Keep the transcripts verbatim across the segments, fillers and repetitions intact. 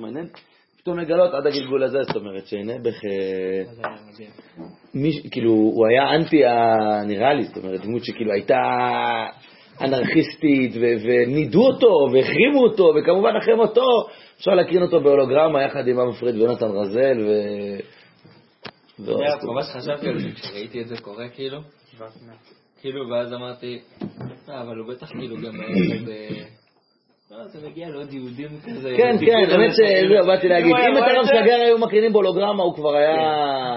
מעניין. פתאום לגלות עד הגלגול הזה, זאת אומרת, שהנה בח... כאילו, הוא היה אנטי, נראה לי, זאת אומרת, דמות שכאילו הייתה אנרכיסטית, ונידו אותו, והחרימו אותו, וכמובן אחרי מותו, אפשר להקרין אותו בהולוגרמה, יחד עם אמפרד ויונתן רזל, ו... ממש חשבתי על זה, כשראיתי את זה קורה, כאילו, כאילו, ואז אמרתי, אבל הוא בטח כאילו גם כזה... לא, זה מגיע לעוד יהודים כזה... כן, כן, באמת שלא, באתי להגיד, אם את הרב סגר היו מקרינים בהולוגרמה, הוא כבר היה...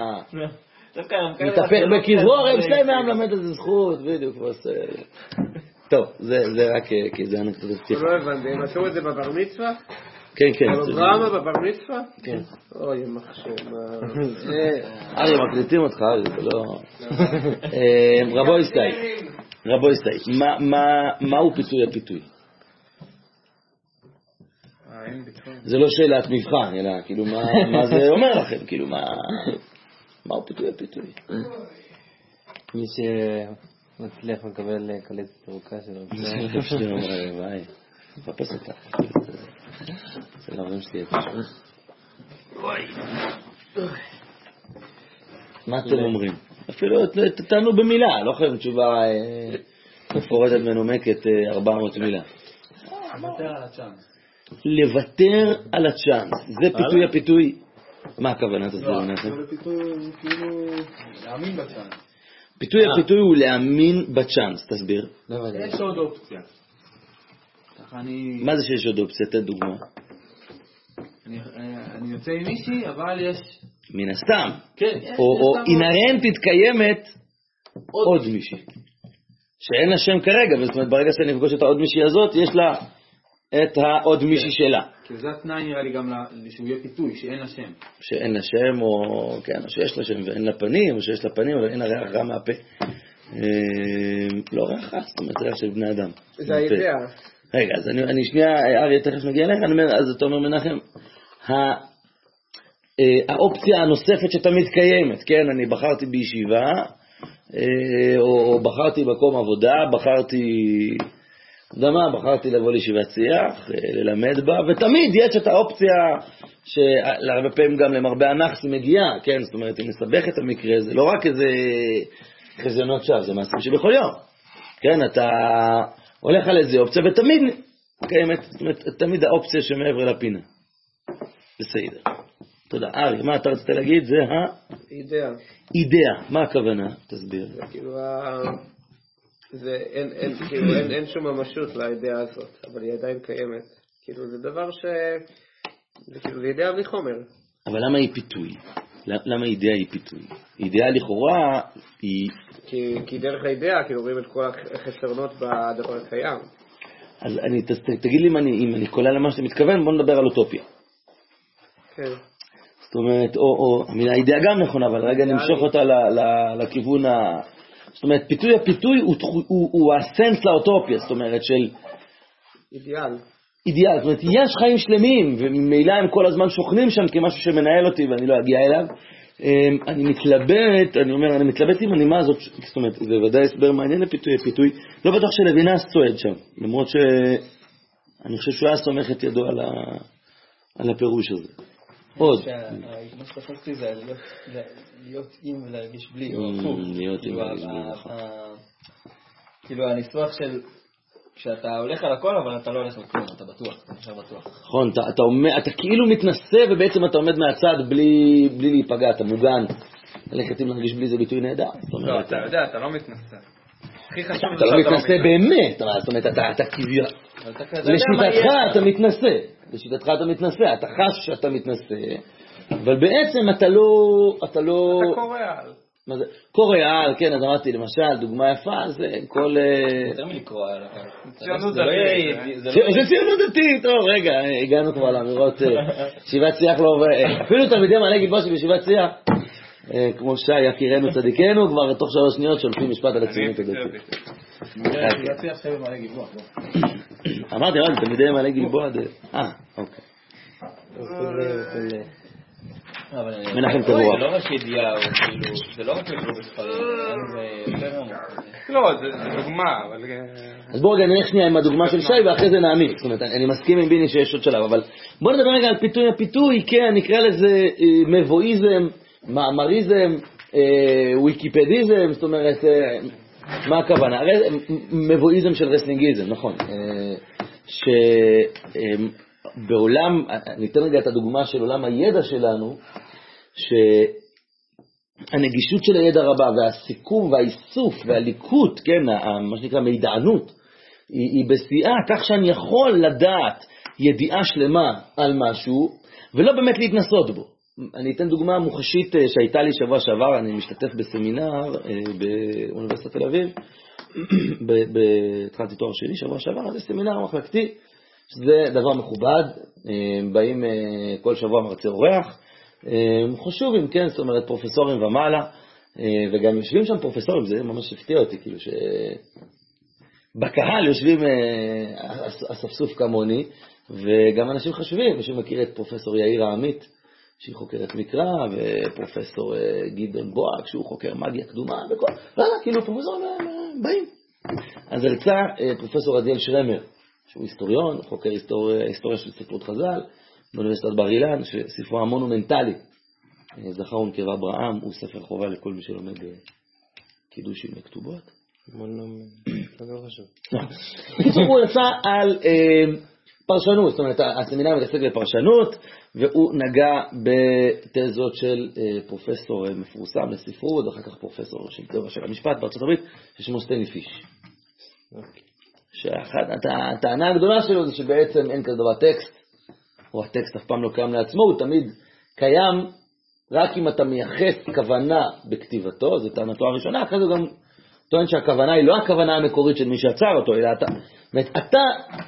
מתהפך בקברו, הרב שלהם היה מלמד איזה זכות, בדיוק, כבר עושה... טוב, זה רק כי זה אנקדוטה פתיחה. לא הבנתי, הם עשו את זה בבר מצווה? כן, כן. הולוגרמה בבר מצווה? כן. אוי, מחשב. ארי, מקליטים אותך, ארי, זה לא... רבו יסטאי, רבו יסטאי, מהו פיתוי הפיתוי? זה לא שאלת מבחן, אלא כאילו מה זה אומר לכם, כאילו מהו פיתוי הפיתוי? מי שמצליח מקבל קלטת ארוכה של רב זה כיף שלי אומר, וואי, מחפש אותה. זה לא אומרים שתהיה פשוט. מה אתם אומרים? אפילו תתנו במילה, לא חייב תשובה מפורטת מנומקת ארבע מאות מילה. לוותר על הצ'אנס. לוותר על הצ'אנס. זה פיתוי הפיתוי. מה הכוונה? תסבירו נעשה? זה פיתוי כאילו להאמין בצ'אנס. פיתוי הפיתוי הוא להאמין בצ'אנס. תסביר. יש עוד אופציה. מה זה שיש עוד אופציה? תן דוגמה. אני יוצא עם מישהי, אבל יש... מן הסתם. כן. או אינהרנטית קיימת עוד מישהי. שאין לה שם כרגע, זאת אומרת, ברגע שאני נפגוש את העוד מישהי הזאת, יש לה את העוד מישהי שלה. כי זה התנאי נראה לי גם שהוא יהיה פיתוי, שאין לה שם. שאין לה שם, או כן, או שיש לה שם ואין לה פנים, או שיש לה פנים, אבל אין לה ריח רע מהפה. לא ריח רע, זאת אומרת, ריח של בני אדם. זה האידאה. רגע, אז אני שנייה, אריה, תכף נגיע אליך, אז אתה אומר מנחם, האופציה הנוספת שתמיד קיימת, כן, אני בחרתי בישיבה, או בחרתי מקום עבודה, בחרתי, יודע מה, בחרתי לבוא לישיבת שיח, ללמד בה, ותמיד יש את האופציה שלהרבה פעמים גם למרבה הנחס היא מגיעה, כן, זאת אומרת, אם נסבך את המקרה, זה לא רק איזה חזיונות שווא, זה מעשים שבכל יום, כן, אתה הולך על איזה אופציה, ותמיד קיימת, זאת אומרת, תמיד האופציה שמעבר לפינה. בסדר. תודה. ארי, מה אתה רצית להגיד? זה ה... אידאה. אידאה. מה הכוונה? תסביר. זה כאילו ה... זה אין, אין, כאילו, אין, אין שום ממשות לאידאה הזאת, אבל היא עדיין קיימת. כאילו, זה דבר ש... זה כאילו, זה אידאה בלי חומר. אבל למה היא פיתוי? למה אידאה היא פיתוי? אידאה לכאורה היא... כי, כי דרך האידאה, כאילו, רואים את כל החסרונות בדבר הקיים. אז אני, ת, תגיד לי אם אני, אם אני קולה למה שאתה מתכוון, בוא נדבר על אוטופיה. כן. זאת אומרת, או, או, המילה אידאה גם נכונה, אבל רגע נמשוך אותה ל, ל, לכיוון ה... זאת אומרת, פיתוי הפיתוי הוא, הוא, הוא, הוא הסנס לאוטופיה, זאת אומרת, של... אידיאל. אידיאל, זאת אומרת, יש חיים שלמים, וממילא הם כל הזמן שוכנים שם כמשהו שמנהל אותי, ואני לא אגיע אליו. אני מתלבט, אני אומר, אני מתלבט עם הנימה הזאת, זאת אומרת, זה ודאי הסבר מעניין לפיתוי הפיתוי, לא בטוח שלוינס צועד שם, למרות שאני חושב שהוא היה סומך את ידו על, ה... על הפירוש הזה. עוד. מה שחשבתי זה להיות עם ולהרגיש בלי, או להיות עם ולהרגיש בלי. כאילו הניסוח של כשאתה הולך על הכל, אבל אתה לא הולך על כלום, אתה בטוח, אתה נשאר בטוח. נכון, אתה, אתה, עומד, אתה כאילו מתנסה, ובעצם אתה עומד מהצד בלי, בלי להיפגע, אתה מוגן. ללכת אם להרגיש בלי זה ביטוי נהדר. לא, אתה יודע, אתה לא מתנסה. הכי חשוב אתה לא מתנסה באמת, זאת אומרת, אתה כביע. לשיטתך אתה מתנסה, לשיטתך אתה מתנסה, אתה חש שאתה מתנסה, אבל בעצם אתה לא... אתה לא... אתה קוריאל. מה זה? קוריאל, כן, אז אמרתי, למשל, דוגמה יפה, זה כל... יותר מלקרוא על הכל. ציונות דתית. זה ציונות דתית, טוב, רגע, הגענו כבר לאמירות, ישיבת שיח לא... אפילו תלמידי מעלה גלבוע שבישיבת שיח, כמו שי, יקירנו צדיקנו, כבר תוך שלוש שניות שולפים משפט על הציונות הדתית. ישיבת שיח שבי מעלה גלבוע. אמרתי, אמרתי, תלמידי מעלה גלבוע, אה, אוקיי. מנחם תבואה. זה לא רק ידיעה, זה לא רק לקרוא בספרים, זה יותר עמוק. לא, זה דוגמה, אבל... אז בואו רגע נלך שנייה עם הדוגמה של שי, ואחרי זה נעמיק. זאת אומרת, אני מסכים עם ביני שיש עוד שלב, אבל בואו נדבר רגע על פיתוי. הפיתוי, כן, נקרא לזה מבואיזם, מאמריזם, ויקיפדיזם, זאת אומרת, מה הכוונה? הרי מבואיזם של רסלינגיזם, נכון. שבעולם, ניתן רגע את הדוגמה של עולם הידע שלנו, שהנגישות של הידע רבה, והסיכום והאיסוף והליקוט, כן, מה שנקרא מידענות, היא, היא בשיאה, כך שאני יכול לדעת ידיעה שלמה על משהו, ולא באמת להתנסות בו. אני אתן דוגמה מוחשית שהייתה לי שבוע שעבר, אני משתתף בסמינר באוניברסיטת תל אביב, התחלתי תואר שלי שבוע שעבר, זה סמינר מחלקתי, שזה דבר מכובד, באים כל שבוע מרצה אורח, חשובים, כן, זאת אומרת פרופסורים ומעלה, וגם יושבים שם פרופסורים, זה ממש הפתיע אותי, כאילו שבקהל יושבים אספסוף כמוני, וגם אנשים חשובים, מי שמכיר את פרופסור יאיר העמית, שהיא חוקרת מקרא, ופרופסור גדעון בוהק, שהוא חוקר מגיה קדומה, וכל, וואלה, כאילו פרופסורים באים. אז הרצה פרופסור עדיאל שרמר, שהוא היסטוריון, חוקר היסטוריה של ספרות חז"ל, באוניברסיטת בר אילן, שספרו המונומנטלי, זכר ונקבה אברהם, הוא ספר חובה לכל מי שלומד קידוש עם כתובות. הוא יצא על פרשנות, זאת אומרת, הסמינר מתעסק בפרשנות, והוא נגע בתזות של פרופסור מפורסם לספרות, ואחר כך פרופסור של תיאוריה של המשפט בארצות הברית, ששמו סטנלי פיש. הטענה הגדולה שלו זה שבעצם אין כזה דבר טקסט, או הטקסט אף פעם לא קיים לעצמו, הוא תמיד קיים רק אם אתה מייחס כוונה בכתיבתו, זו טענתו הראשונה, אחרי זה גם טוען שהכוונה היא לא הכוונה המקורית של מי שעצר אותו, אלא אתה, אתה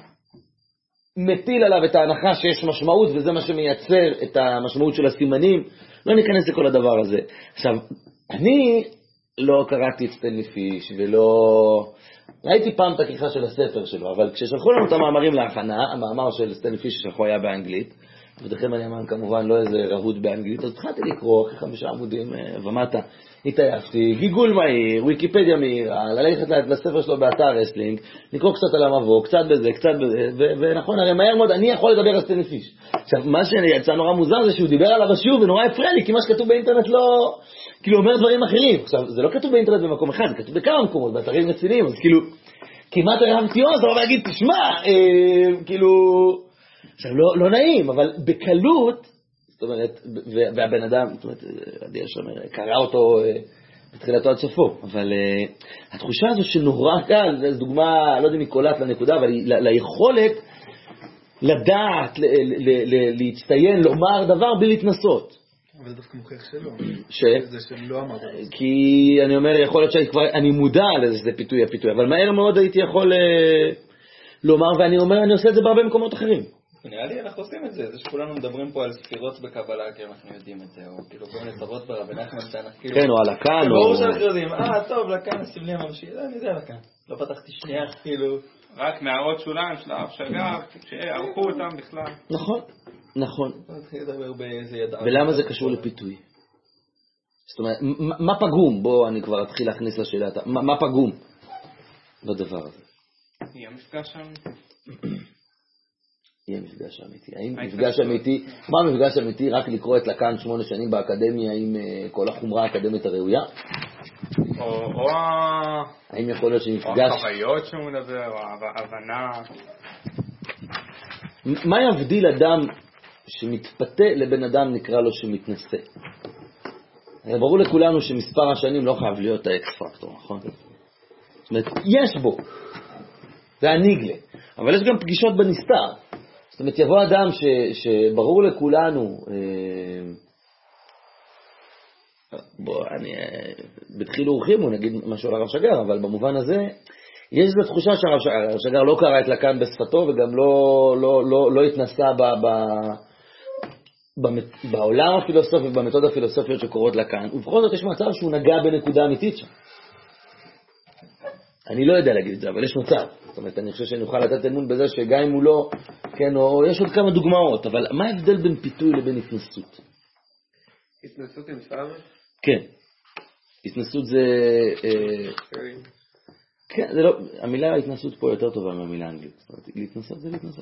מטיל עליו את ההנחה שיש משמעות, וזה מה שמייצר את המשמעות של הסימנים, לא ניכנס לכל הדבר הזה. עכשיו, אני לא קראתי את סטנלי פיש, ולא... ראיתי פעם את הכריכה של הספר שלו, אבל כששלחו לנו את המאמרים להכנה, המאמר של סטנלי פיש ששלחו היה באנגלית, ודכם אני אמר כמובן לא איזה רהוד באנגלית, אז התחלתי לקרוא אחרי חמישה עמודים ומטה, התעייפתי, גיגול מהיר, ויקיפדיה מהירה, ללכת לספר שלו באתר רסלינג, לקרוא קצת על המבוא, קצת בזה, קצת בזה, ונכון, הרי מהר מאוד אני יכול לדבר על סטנלי פיש. עכשיו, מה שיצא נורא מוזר זה שהוא דיבר עליו שוב ונורא הפריע לי, כי מה שכתוב באינטרנט לא... כאילו אומר דברים אחרים. עכשיו, זה לא כתוב באינטרנט במקום אחד, זה כתוב בכמה מקומות, באתרים רציניים, אז כאילו, כמעט הרמתי עוז, אבל להגיד, תשמע, אה, כאילו, עכשיו, לא, לא נעים, אבל בקלות, זאת אומרת, והבן אדם, זאת אומרת, עדיין שאומר, קרא אותו אה, בתחילתו עד סופו, אבל אה, התחושה הזו שנורא קל, זו דוגמה, לא יודע מקולט לנקודה, אבל ל, ליכולת לדעת, ל, ל, ל, להצטיין, לומר דבר בלי להתנסות. אבל זה דווקא מוכיח שלא. ש? זה שלא אמרת. כי אני אומר, יכול להיות שאני מודע לזה פיתוי הפיתוי, אבל מהר מאוד הייתי יכול לומר, ואני אומר, אני עושה את זה בהרבה מקומות אחרים. נראה לי אנחנו עושים את זה, זה שכולנו מדברים פה על ספירות בקבלה, כי אנחנו יודעים את זה, או כאילו כל מיני סברות ברבי נחמן שאנחנו כאילו... כן, או על לקן, או... ברור שאנחנו יודעים, אה, טוב, לקן, סבלי הממשי, אני יודע לקן. לא פתחתי שנייה, כאילו... רק מערות שוליים של האב שגר, שערכו אותם בכלל. נכון, נכון. לדבר באיזה ידעה. ולמה זה קשור לפיתוי? זאת אומרת, מה פגום? בוא אני כבר אתחיל להכניס לשאלה, מה פגום בדבר הזה? יהיה מפגש שם. יהיה מפגש אמיתי. האם מפגש אמיתי, מה מפגש אמיתי? רק לקרוא את לקן שמונה שנים באקדמיה עם כל החומרה האקדמית הראויה? או... האם יכול להיות שמפגש... או החוויות שהוא מדבר, או ההבנה... מה יבדיל אדם שמתפתה לבן אדם נקרא לו שמתנסה? ברור לכולנו שמספר השנים לא חייב להיות האקס פקטור, נכון? זאת אומרת, יש בו, זה הניגלה, אבל יש גם פגישות בנסתר. זאת אומרת, יבוא אדם ש, שברור לכולנו, בוא, אני, בתחילו אורחימו, נגיד משהו על הרב שגר, אבל במובן הזה, יש איזו תחושה שהרב שגר לא קרא את לקן בשפתו, וגם לא, לא, לא, לא התנסה ב, ב, ב, בעולם הפילוסופי ובמתוד הפילוסופיות שקורות לקן, ובכל זאת יש מצב שהוא נגע בנקודה אמיתית שם. אני לא יודע להגיד את זה, אבל יש מצב. זאת אומרת, אני חושב שאני אוכל לתת אמון בזה שגם אם הוא לא, כן, או יש עוד כמה דוגמאות, אבל מה ההבדל בין פיתוי לבין התנסות? התנסות עם סלאמס? כן. התנסות זה... כן, זה לא, המילה התנסות פה יותר טובה מהמילה האנגלית. זאת אומרת, להתנסות זה להתנסות.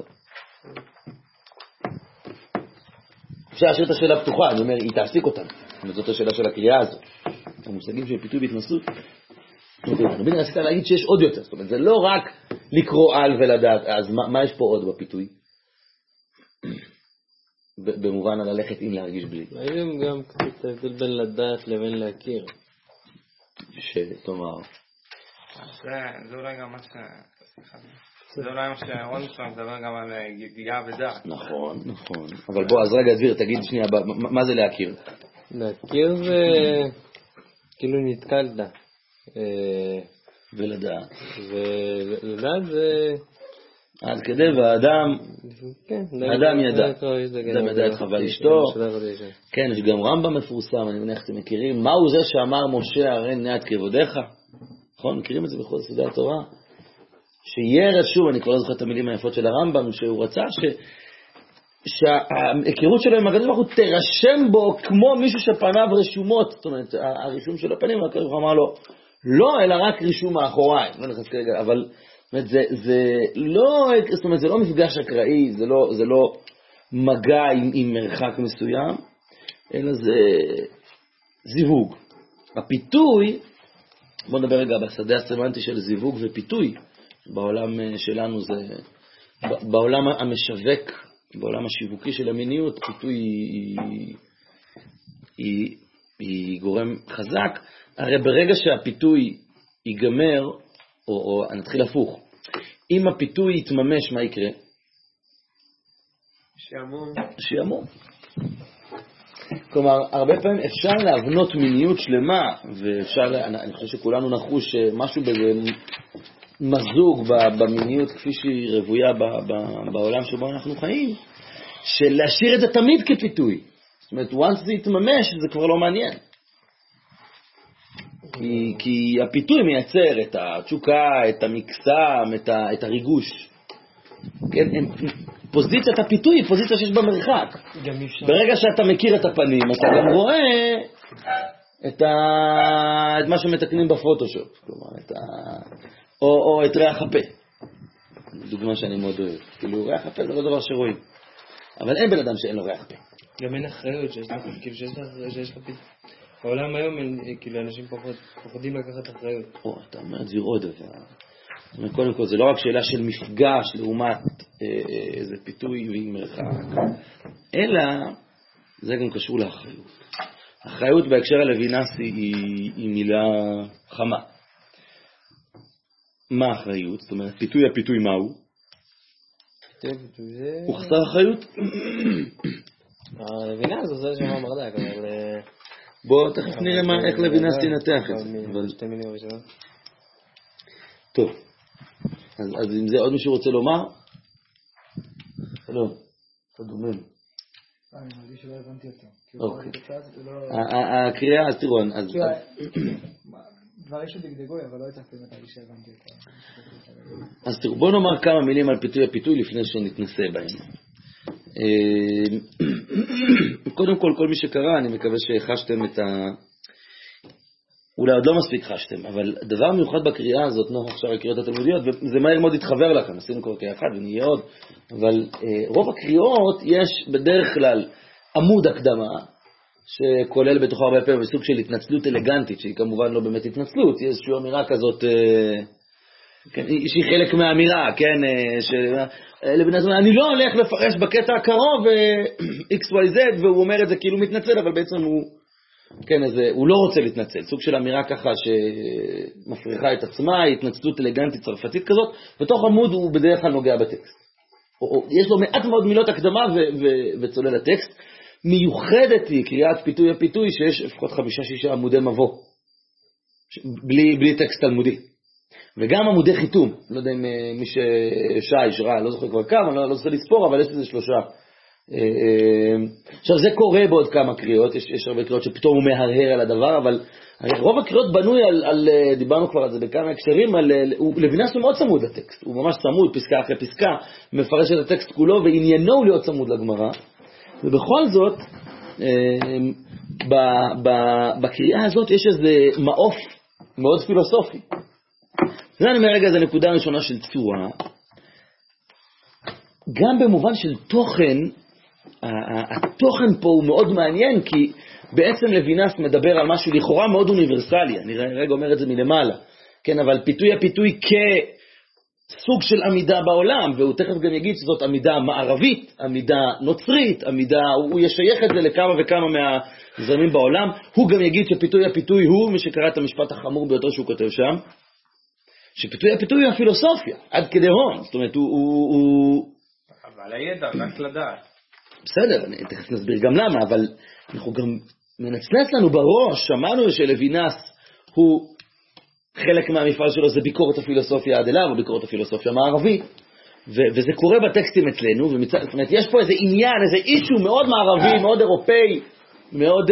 אפשר להשאיר את השאלה פתוחה, אני אומר, היא תעסיק אותנו. זאת השאלה של הקריאה הזאת. המושגים של פיתוי והתנסות. רבי רצית להגיד שיש עוד יותר. זאת אומרת, זה לא רק לקרוא על ולדעת. אז מה, מה יש פה עוד בפיתוי? במובן על ללכת עם להרגיש בלי. היום גם קצת ההבדל בין לדעת לבין להכיר. שתאמר. זה אולי גם מה ש... זה אולי מה שרון שלנו מדבר גם על ידיעה ודעת. נכון, נכון. אבל בוא, אז רגע, דביר, תגיד שנייה, מה זה להכיר? להכיר זה כאילו נתקלת. ולדעת. ולדעת זה... עד כדי והאדם, האדם ידע. זה מדע את חווה אשתו. כן, יש גם רמב"ם מפורסם, אני מניח שאתם מכירים. מהו זה שאמר משה הרי נעת כבודיך? נכון, מכירים את זה בכל סודי התורה? שירד, שוב, אני כבר לא זוכר את המילים היפות של הרמב"ם, שהוא רצה ש... שההיכרות שלו עם הקדוש ברוך הוא תרשם בו כמו מישהו שפניו רשומות. זאת אומרת, הרישום של הפנים, הקדוש ברוך הוא אמר לו, לא, אלא רק רישום מאחוריי. לא נכנס כרגע, אבל זה, זה לא, זאת אומרת, זה לא מפגש אקראי, זה לא, זה לא מגע עם, עם מרחק מסוים, אלא זה זיווג. הפיתוי, בוא נדבר רגע בשדה הסמנטי של זיווג ופיתוי, בעולם שלנו זה, בעולם המשווק, בעולם השיווקי של המיניות, פיתוי היא, היא, היא גורם חזק. הרי ברגע שהפיתוי ייגמר, או, או נתחיל הפוך, אם הפיתוי יתממש, מה יקרה? שיעמום. שיעמום. כלומר, הרבה פעמים אפשר להבנות מיניות שלמה, ואפשר, אני, אני חושב שכולנו נחוש משהו בזה מזוג במיניות כפי שהיא רבויה ב, ב, בעולם שבו אנחנו חיים, של להשאיר את זה תמיד כפיתוי. זאת אומרת, once זה יתממש, זה כבר לא מעניין. כי, כי הפיתוי מייצר את התשוקה, את המקסם, את, ה, את הריגוש. כן, הם, פוזיציית הפיתוי היא פוזיציה שיש במרחק. ברגע שאתה מכיר את הפנים, אתה גם רואה את, ה, את מה שמתקנים בפוטושופ. כלומר, את ה, או, או את ריח הפה. דוגמה שאני מאוד אוהב. כאילו, ריח הפה זה לא דבר שרואים. אבל אין בן אדם שאין לו ריח פה. גם אין אחריות שיש לך, כאילו שיש לך פיתוי. העולם היום, כאילו, אנשים פוחדים לקחת אחריות. או, אתה אומר את זה עוד דבר. קודם כל, זה לא רק שאלה של מפגש לעומת איזה פיתוי ועם מרחק, אלא זה גם קשור לאחריות. אחריות בהקשר הלווינסי היא, היא מילה חמה. מה האחריות? זאת אומרת, פיתוי הפיתוי מהו? הוא חסר אחריות? הלווינס זה שמה מרדק, אבל... בואו תכף נראה איך לוינס תנתח את זה. שתי מילים ראשונות. טוב, אז אם זה עוד מישהו רוצה לומר? לא, אתה דומן. אני מרגיש שלא הבנתי אותו. אוקיי. הקריאה, אז תראו, אז... דברים שדגדגוי, אבל לא הצלחתי להרגיש שהבנתי אותו. אז תראו, בואו נאמר כמה מילים על פיתוי הפיתוי לפני שנתנסה בהם. קודם כל, כל מי שקרא, אני מקווה שחשתם את ה... אולי עוד לא מספיק חשתם, אבל דבר מיוחד בקריאה הזאת, נוח עכשיו הקריאות התלמודיות, וזה מהר מאוד יתחבר לכם, עשינו כבר קריאה אחת ונהיה עוד, אבל רוב הקריאות יש בדרך כלל עמוד הקדמה, שכולל בתוך הרבה פעמים בסוג של התנצלות אלגנטית, שהיא כמובן לא באמת התנצלות, היא איזושהי אמירה כזאת, כן, שהיא חלק מהאמירה, כן, שלבן אדם, אני לא הולך לפרש בקטע הקרוב אקס וואי זד, והוא אומר את זה כאילו מתנצל, אבל בעצם הוא, כן, אז הוא לא רוצה להתנצל, סוג של אמירה ככה שמפריחה את עצמה, התנצלות אלגנטית צרפתית כזאת, בתוך עמוד הוא בדרך כלל נוגע בטקסט. או, או, יש לו מעט מאוד מילות הקדמה ו- ו- וצולל לטקסט. מיוחדת היא קריאת פיתוי הפיתוי שיש לפחות חמישה שישה עמודי מבוא, בלי, בלי טקסט תלמודי. וגם עמודי חיתום, לא יודע אם מי ששי, שראה, לא זוכר כבר כמה, לא, לא זוכר לספור, אבל יש לזה שלושה. עכשיו זה קורה בעוד כמה קריאות, יש, יש הרבה קריאות שפתאום הוא מהרהר על הדבר, אבל רוב הקריאות בנוי על, על, דיברנו כבר על זה בכמה הקשרים, על, לוינס הוא מאוד צמוד לטקסט, הוא ממש צמוד, פסקה אחרי פסקה, מפרש את הטקסט כולו, ועניינו הוא להיות צמוד לגמרא, ובכל זאת, בקריאה הזאת יש איזה מעוף מאוד פילוסופי. זה אני אומר רגע, זה נקודה ראשונה של צורה. גם במובן של תוכן, התוכן פה הוא מאוד מעניין, כי בעצם לוינס מדבר על משהו לכאורה מאוד אוניברסלי, אני רגע אומר את זה מלמעלה, כן, אבל פיתוי הפיתוי כסוג של עמידה בעולם, והוא תכף גם יגיד שזאת עמידה מערבית, עמידה נוצרית, עמידה, הוא ישייך את זה לכמה וכמה מהזרמים בעולם, הוא גם יגיד שפיתוי הפיתוי הוא, מי שקרא את המשפט החמור ביותר שהוא כותב שם, שפיתוי הפיתוי הוא הפילוסופיה, עד כדי הון, זאת אומרת, הוא... הוא, הוא... אבל הידע, רק לדעת. בסדר, אני תכף נסביר גם למה, אבל אנחנו גם מנצנץ לנו בראש, שמענו שלוינס הוא, חלק מהמפעל שלו זה ביקורת הפילוסופיה עד אליו, או ביקורת הפילוסופיה המערבית, ו- וזה קורה בטקסטים אצלנו, ומצד, זאת אומרת, יש פה איזה עניין, איזה אישו מאוד מערבי, מאוד אירופאי, מאוד...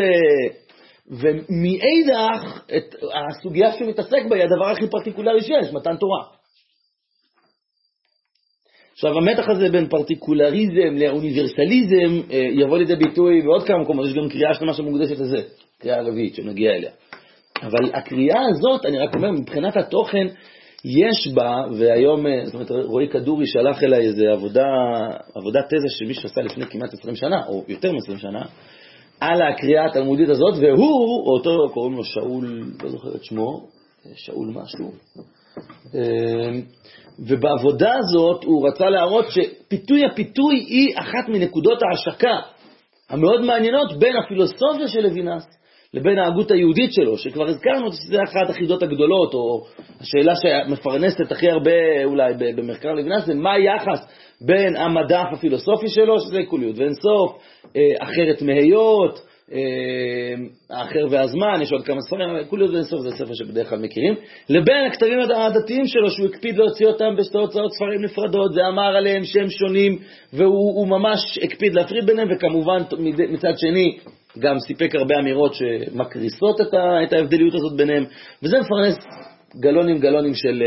ומאידך, את הסוגיה שמתעסק בה היא הדבר הכי פרטיקולרי שיש, מתן תורה. עכשיו, המתח הזה בין פרטיקולריזם לאוניברסליזם יבוא לידי ביטוי בעוד כמה מקומות, יש גם קריאה שלמה שמוקדשת לזה, קריאה רביעית שנגיע אליה. אבל הקריאה הזאת, אני רק אומר, מבחינת התוכן, יש בה, והיום, זאת אומרת, רועי כדורי שלח אליי איזו עבודה, עבודת תזה שמישהו עשה לפני כמעט עשרים שנה, או יותר מ-עשרים שנה, על הקריאה התלמודית הזאת, והוא, אותו קוראים לו שאול, לא זוכר את שמו, שאול משהו, ובעבודה הזאת הוא רצה להראות שפיתוי הפיתוי היא אחת מנקודות ההשקה המאוד מעניינות בין הפילוסופיה של לוינס לבין ההגות היהודית שלו, שכבר הזכרנו שזה אחת החידות הגדולות, או השאלה שמפרנסת הכי הרבה אולי במחקר לוינס, זה מה היחס בין המדף הפילוסופי שלו, שזה כוליות ואין סוף, אחרת מהיות, האחר והזמן, יש עוד כמה ספרים, כוליות ואין סוף זה ספר שבדרך כלל מכירים, לבין הכתבים הדתיים שלו, שהוא הקפיד להוציא אותם בשתי הוצאות ספרים נפרדות, זה אמר עליהם שהם שונים, והוא ממש הקפיד להפריד ביניהם, וכמובן מצד שני, גם סיפק הרבה אמירות שמקריסות את, ה, את ההבדליות הזאת ביניהם, וזה מפרנס גלונים גלונים של,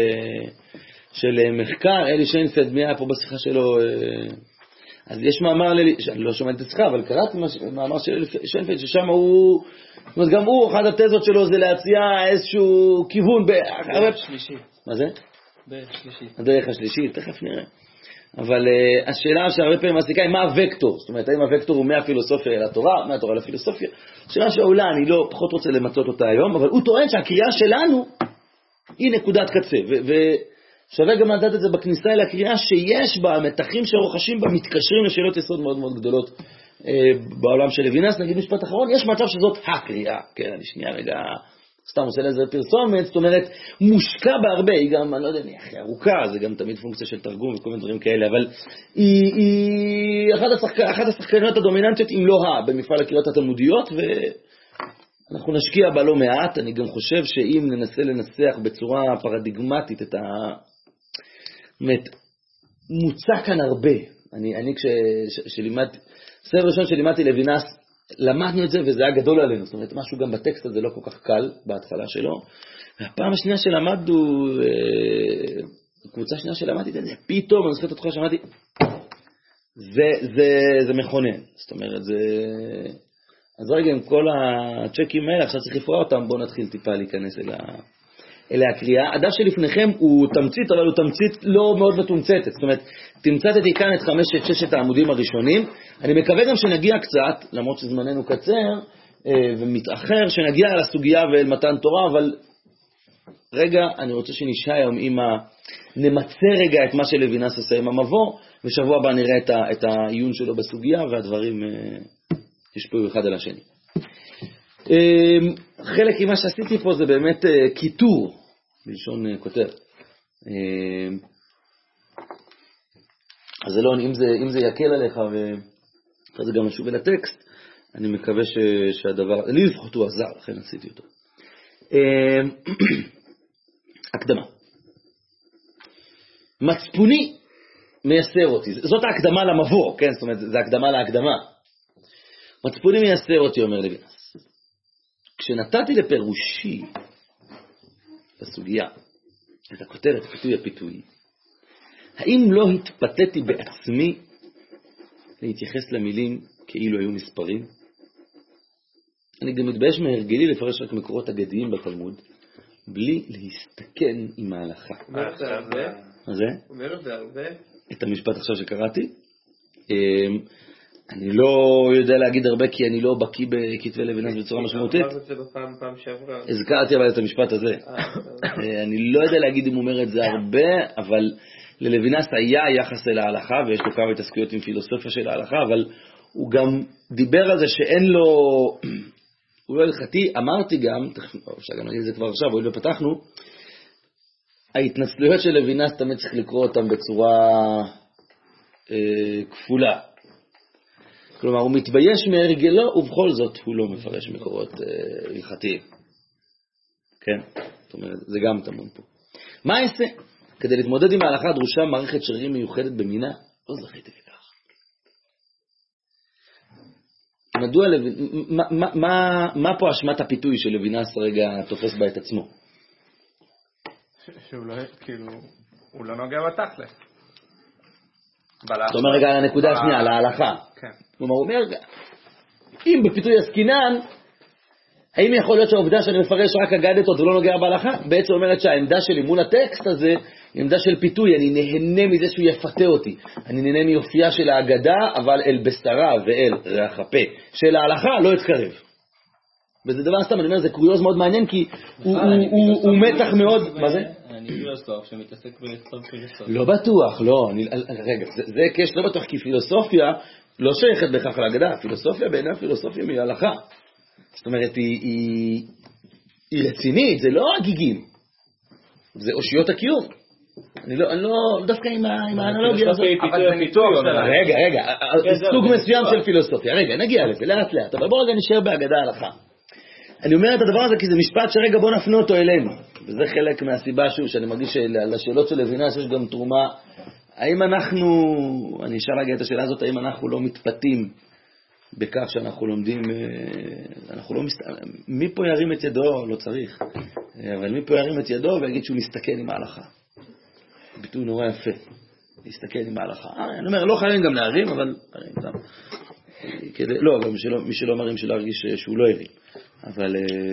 של מחקר. אלי שיינפלד, מי היה פה בשיחה שלו? אז יש מאמר, שאני לא שומע את השיחה, אבל קראתי מאמר של אלי שיינפלד, ששם הוא, זאת אומרת, גם הוא, אחת התזות שלו זה להציע איזשהו כיוון. דרך שלישית. מה זה? דרך שלישית. הדרך השלישית, תכף נראה. אבל uh, השאלה שהרבה פעמים מעסיקה היא מה הוקטור, זאת אומרת, האם הוקטור הוא מהפילוסופיה אל התורה, מהתורה לפילוסופיה. שאלה שאולי אני לא פחות רוצה למצות אותה היום, אבל הוא טוען שהקריאה שלנו היא נקודת קצה, ושווה גם לדעת את זה בכניסה אל הקריאה, שיש בה מתחים שרוחשים בה מתקשרים לשאלות יסוד מאוד מאוד גדולות uh, בעולם של לוינס. נגיד משפט אחרון, יש מצב שזאת הקריאה, כן, אני שנייה רגע... סתם עושה לזה פרסומת, זאת אומרת, מושקע בהרבה, היא גם, אני לא יודע, היא הכי ארוכה, זה גם תמיד פונקציה של תרגום וכל מיני דברים כאלה, אבל היא, היא אחת, השחק, אחת השחקניות הדומיננטיות, אם לא ה, במפעל הקריאות התלמודיות, ואנחנו נשקיע בה לא מעט. אני גם חושב שאם ננסה לנסח בצורה פרדיגמטית את ה... באמת, מוצע כאן הרבה. אני, אני כש, ש, שלימדתי, סבב ראשון שלימדתי לוינס, למדנו את זה וזה היה גדול עלינו, זאת אומרת משהו גם בטקסט הזה לא כל כך קל בהתחלה שלו. והפעם השנייה שלמדנו, הקבוצה השנייה שלמדתי את זה, פתאום אני זוכרת אותך שמעתי, זה, זה, זה מכונן, זאת אומרת זה... אז רגע עם כל הצ'קים האלה, עכשיו צריך לפרוע אותם, בואו נתחיל טיפה להיכנס אל, ה... אל הקריאה. הדף שלפניכם הוא תמצית, אבל הוא תמצית לא מאוד מתומצתת, זאת אומרת, תמצתתי כאן את חמשת, ששת העמודים הראשונים. אני מקווה גם שנגיע קצת, למרות שזמננו קצר ומתאחר, שנגיע לסוגיה ואל מתן תורה, אבל רגע, אני רוצה שנשאר היום עם ה... נמצא רגע את מה שלוינס עושה עם המבוא, ושבוע הבא נראה את, ה... את העיון שלו בסוגיה, והדברים ישפעו אחד על השני. חלק ממה שעשיתי פה זה באמת כיתור, בלשון כותב. אז אלון, אם זה, אם זה יקל עליך, ואחרי זה גם נשוב אל הטקסט, אני מקווה ש, שהדבר, לי לפחות הוא עזר, לכן עשיתי אותו. הקדמה. מצפוני מייסר אותי. זאת ההקדמה למבוא, כן? זאת אומרת, זה הקדמה להקדמה. מצפוני מייסר אותי, אומר לוינס. כשנתתי לפירושי בסוגיה את הכותרת פיתוי הפיתוי, האם לא התפתיתי בעצמי להתייחס למילים כאילו היו מספרים? אני גם מתבייש מהרגלי לפרש רק מקורות אגדיים בתלמוד, בלי להסתכן עם ההלכה. אומר את זה הרבה? מה זה? אומר את זה הרבה? את המשפט עכשיו שקראתי. אני לא יודע להגיד הרבה כי אני לא בקיא בכתבי לוינס בצורה משמעותית. אמרת את זה בפעם, פעם שעברה. הזכרתי אבל את המשפט הזה. אני לא יודע להגיד אם הוא אומר את זה הרבה, אבל ללוינס היה יחס אל ההלכה, ויש לו כמה התעסקויות עם פילוסופיה של ההלכה, אבל הוא גם דיבר על זה שאין לו, הוא לא הלכתי. אמרתי גם, אפשר גם להגיד את זה כבר עכשיו, הואיל ופתחנו, ההתנצלויות של לוינס תמיד צריך לקרוא אותם בצורה אה, כפולה. כלומר, הוא מתבייש מהרגלו, ובכל זאת הוא לא מפרש מקורות אה, הלכתיים. כן? זאת אומרת, זה גם טמון פה. מה אעשה? כדי להתמודד עם ההלכה דרושה מערכת שרירים מיוחדת במינה, לא זכיתי לכך. מדוע לוינס, מה, מה, מה, מה פה אשמת הפיתוי של לוינס רגע תופס בה את עצמו? שהוא לא, כאילו, הוא לא נוגע בתכלס. זאת אומרת רגע על הנקודה השנייה, על ההלכה. כן. כלומר, הוא אומר, אם בפיתוי עסקינן, האם יכול להיות שהעובדה שאני מפרש רק אגדתות ולא נוגע בהלכה? בעצם אומרת שהעמדה שלי מול הטקסט הזה, היא עמדה של פיתוי, אני נהנה מזה שהוא יפתה אותי. אני נהנה מיופייה של האגדה, אבל אל בשרה ואל ריח הפה של ההלכה לא אתקרב. וזה דבר סתם, אני אומר, זה קוריוז מאוד מעניין, כי הוא מתח מאוד... מה זה? אני פילוסוף שמתעסק בלכתוב פילוסופיה. לא בטוח, לא. רגע, זה קש לא בטוח, כי פילוסופיה לא שייכת בכך להגדה. פילוסופיה בעיני הפילוסופיה היא הלכה. זאת אומרת, היא רצינית, זה לא הגיגים. זה אושיות הקיום. אני לא, דווקא עם האנלוגיה הזאת. אבל זה ניתוח שלה. רגע, רגע, סוג מסוים של פילוסופיה. רגע, נגיע לזה, לאט לאט. אבל בוא רגע נשאר בהגדה הלכה. אני אומר את הדבר הזה כי זה משפט שרגע בוא נפנה אותו אלינו. וזה חלק מהסיבה שוב, שאני מרגיש שלשאלות של לוינס יש גם תרומה. האם אנחנו, אני אשאל רגע את השאלה הזאת, האם אנחנו לא מתפתים בכך שאנחנו לומדים, אנחנו לא מסת... מי פה ירים את ידו? לא צריך. אבל מי פה ירים את ידו ויגיד שהוא מסתכל עם ההלכה? ביטוי נורא יפה. להסתכל עם ההלכה. אני אומר, לא חייבים גם להרים, אבל הרים גם. כדי, לא, גם שלא, מי שלא מרים שלא ירגיש שהוא לא ירים. אבל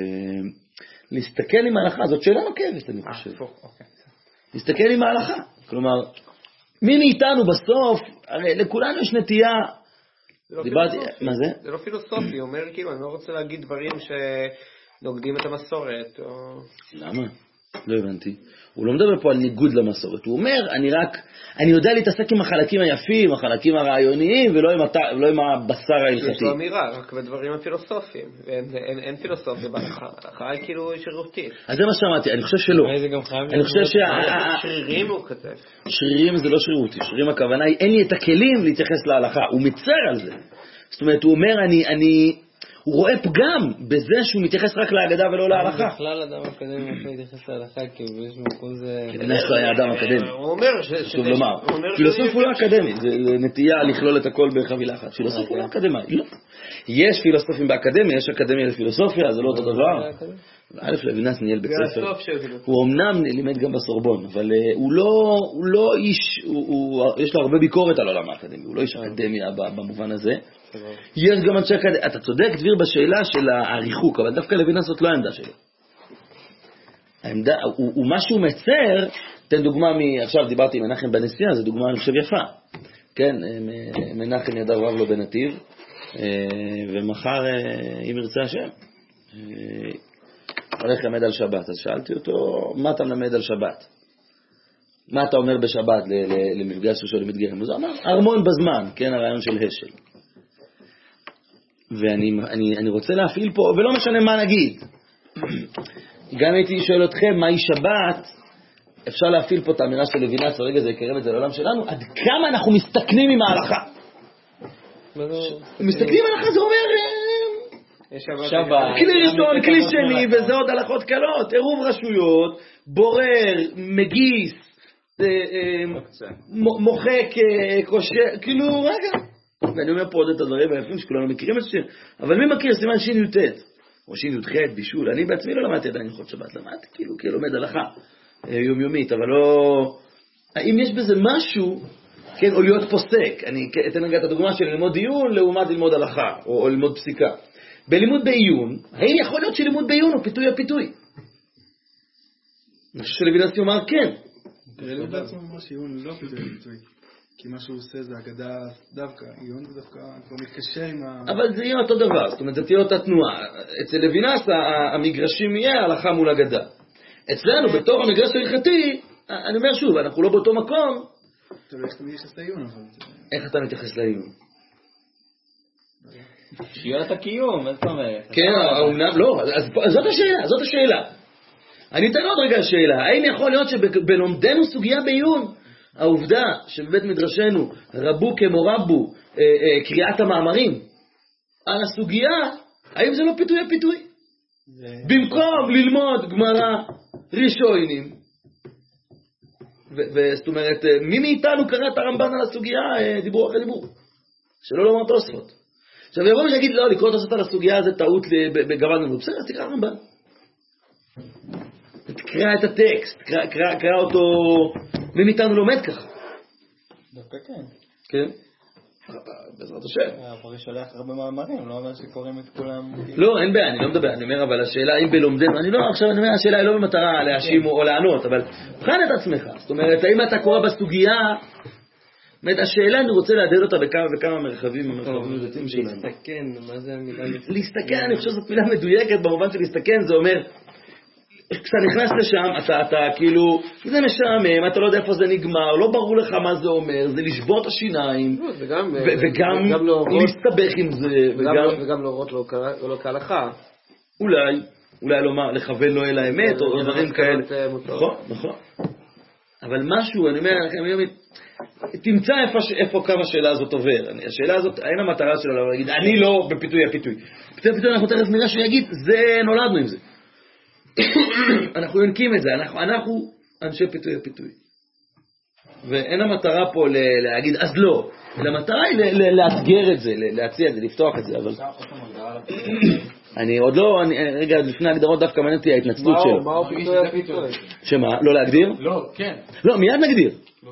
להסתכל עם ההלכה, זאת שאלה נוקבת, אני חושב. להסתכל עם ההלכה. כלומר, מי מאיתנו בסוף, הרי לכולנו יש נטייה, דיברתי, מה זה? זה לא פילוסופי, הוא אומר כאילו, אני לא רוצה להגיד דברים שנוגדים את המסורת. למה? לא הבנתי. הוא לא מדבר פה על ניגוד למסורת. הוא אומר, אני רק, אני יודע להתעסק עם החלקים היפים, החלקים הרעיוניים, ולא עם, הת... ולא עם הבשר ההלכתי. יש לו אמירה, רק בדברים הפילוסופיים. אין, אין, אין פילוסופיה בהלכה. ההלכה היא כאילו שרירותית. אז זה מה שאמרתי, אני חושב שלא. אני חושב שה... שרירים הוא כתב. שרירים זה לא שרירותי. שרירים הכוונה היא, אין לי את הכלים להתייחס להלכה. הוא מצר על זה. זאת אומרת, הוא אומר, אני... אני... הוא רואה פגם בזה שהוא מתייחס רק להגדה ולא להלכה. בכלל אדם אקדמי יכול להתייחס להלכה, כי יש מקום זה... כדנס לא היה אדם אקדמי. הוא אומר ש... חשוב לומר. פילוסוף הוא לא אקדמי, זה נטייה לכלול את הכל בחבילה אחת. פילוסוף הוא לא אקדמי, לא. יש פילוסופים באקדמיה, יש אקדמיה לפילוסופיה, זה לא אותו דבר. א' לוינס ניהל בית ספר. הוא אמנם לימד גם בסורבון, אבל הוא לא איש, יש לו הרבה ביקורת על העולם האקדמי, הוא לא איש אקדמיה במובן הזה. יש גם אנשי אקדמיה, אתה צודק דביר בשאלה של הריחוק, אבל דווקא לוינס זאת לא העמדה שלו. העמדה, הוא משהו מצר, תן דוגמה מ... עכשיו דיברתי עם מנחם בנסיעה, זו דוגמה אני חושב יפה. כן, מנחם ידע רב לו בנתיב, ומחר, אם ירצה השם, הולך למד על שבת. אז שאלתי אותו, מה אתה מלמד על שבת? מה אתה אומר בשבת למפגש ראשון למתגרם? אז הוא אמר, ארמון בזמן, כן, הרעיון של השל. ואני אני, אני רוצה להפעיל פה, ולא משנה מה נגיד. גם הייתי שואל אתכם, מהי שבת? אפשר להפעיל פה את האמירה של לוינס, ורגע זה יקרב את זה לעולם שלנו, עד כמה אנחנו מסתכנים עם ההלכה. מסתכנים עם ההלכה, זה אומר... שבת. כלי ראשון, כלי שני, וזה עוד הלכות קלות. עירוב רשויות, בורר, מגיס, מוחק, קושר, כאילו, רגע. ואני אומר פה עוד את הדברים היפים שכולנו מכירים את זה, אבל מי מכיר סימן שין י"ט או שין י"ח בישול? אני בעצמי לא למדתי עדיין הלכות שבת, למדתי כאילו כלומד הלכה יומיומית, אבל לא... האם יש בזה משהו, כן, או להיות פוסק? אני אתן רגע את הדוגמה של ללמוד דיון לעומת ללמוד הלכה, או, או ללמוד פסיקה. בלימוד בעיון, האם יכול להיות שלימוד בעיון הוא פיתוי הפיתוי? אני חושב שלוינס יאמר כן. זה בעצם אומר שעיון לא פיתוי פיתוי. כי מה שהוא עושה זה אגדה דווקא, עיון זה דווקא כבר מתקשר עם ה... אבל זה יהיה אותו דבר, זאת אומרת, זה תהיה אותה תנועה. אצל לוינס המגרשים יהיה הלכה מול אגדה. אצלנו, בתור המגרש ההלכתי, אני אומר שוב, אנחנו לא באותו מקום. אתה לא איך אתה מתייחס לעיון, אבל... איך אתה מתייחס לעיון? שירת הקיום, איזה אומרת? כן, האומנם, לא, אז זאת השאלה, זאת השאלה. אני אתן עוד רגע השאלה, האם יכול להיות שבלומדנו סוגיה בעיון, העובדה שבבית מדרשנו רבו כמו רבו אה, אה, קריאת המאמרים על הסוגיה, האם זה לא פיתוי הפיתוי? זה... במקום ללמוד גמרא ראשונים, וזאת אומרת, מי מאיתנו קרא את הרמב"ן על הסוגיה, אה, דיבור אחרי דיבור, שלא לומר תוספות. עכשיו יבוא ויגיד, לא, לקרוא תוספות על הסוגיה זה טעות בגוון, בסדר, אז תקרא הרמב"ן. תקרא את הטקסט, קרא, קרא, קרא אותו, מי מאיתנו לומד ככה? דווקא כן. כן? בעזרת השם. הפרי שולח הרבה מאמרים, לא אומר שקוראים את כולם. לא, אין בעיה, אני לא מדבר, אני אומר, אבל השאלה אם בלומדנו, אני לא, עכשיו אני אומר, השאלה היא לא במטרה להאשים או לענות, אבל בחן את עצמך, זאת אומרת, האם אתה קורא בסוגיה, זאת אומרת, השאלה אני רוצה להדד אותה בכמה וכמה מרחבים, המרחבים דתיים שלנו. להסתכן, מה זה המילה? להסתכן, אני חושב שזאת מילה מדויקת, במובן של להסתכן, זה אומר, כשאתה נכנס לשם, אתה, אתה כאילו, זה משעמם, אתה לא יודע איפה זה נגמר, לא ברור לך מה זה אומר, זה לשבור את השיניים, וגם, וגם וגם לא להסתבך עם זה, וגם, וגם להורות לא, לא כהלכה. אולי, אולי לומר, לכוון לו אל האמת, או דברים כאלה. נכון, נכון. אבל משהו, אני אומר, אני אומר, תמצא איפה, איפה קו השאלה הזאת עובר. השאלה הזאת, אין המטרה שלה להגיד, אני לא בפיתוי הפיתוי. פיתוי הפיתוי, אנחנו תכף נראה שהוא יגיד, זה נולדנו עם זה. אנחנו יונקים את זה, אנחנו, אנחנו אנשי פיתוי הפיתוי. ואין המטרה פה להגיד, אז לא. אלא המטרה היא לאתגר את זה, להציע את זה, לפתוח את זה, אבל... אני עוד לא, רגע, לפני ההגדרות דווקא מעניין אותי ההתנצלות שלו. מהו פיתוי הפיתוי? שמה? לא להגדיר? לא, כן. לא, מיד נגדיר.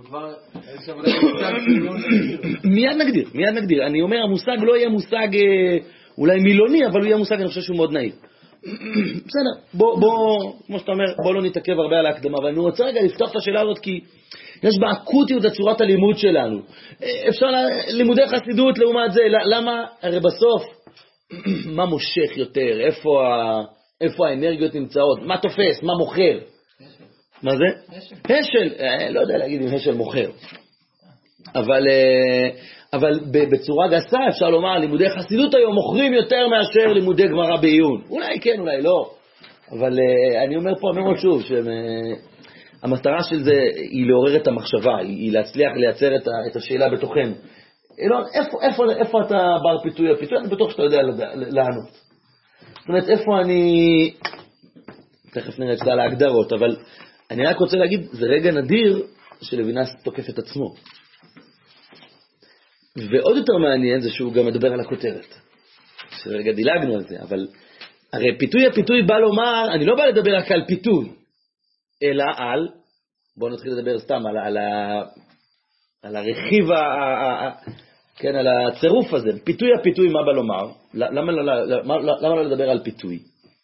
מיד נגדיר, מיד נגדיר. אני אומר, המושג לא יהיה מושג אולי מילוני, אבל הוא יהיה מושג, אני חושב שהוא מאוד נעים. בסדר, בוא, בוא, כמו שאתה אומר, בוא לא נתעכב הרבה על ההקדמה, אבל אני רוצה רגע לפתוח את השאלה הזאת, כי יש בה אקוטיות הצורת הלימוד שלנו. אפשר לימודי חסידות לעומת זה, למה? הרי בסוף, מה מושך יותר? איפה, איפה האנרגיות נמצאות? מה תופס? מה מוכר? מה זה? השל. לא יודע להגיד אם השל מוכר. אבל, אבל בצורה גסה אפשר לומר, לימודי חסידות היום מוכרים יותר מאשר לימודי גמרא בעיון. אולי כן, אולי לא. אבל אני אומר פה מאוד שוב, שהמטרה של זה היא לעורר את המחשבה, היא להצליח לייצר את השאלה בתוכנו. אילון, איפה, איפה, איפה אתה בר פיתוי הפיתוי? אני בטוח שאתה יודע לענות. זאת אומרת, איפה אני... תכף נראה אצלה להגדרות, אבל אני רק רוצה להגיד, זה רגע נדיר שלוינס תוקף את עצמו. ועוד יותר מעניין זה שהוא גם מדבר על הכותרת. שרגע דילגנו על זה, אבל הרי פיתוי הפיתוי בא לומר, אני לא בא לדבר רק על פיתוי, אלא על, בואו נתחיל לדבר סתם על, על, על הרכיב, ה, ה, ה, כן, על הצירוף הזה. פיתוי הפיתוי מה בא לומר? למה, למה, למה, למה לא לדבר על פיתוי?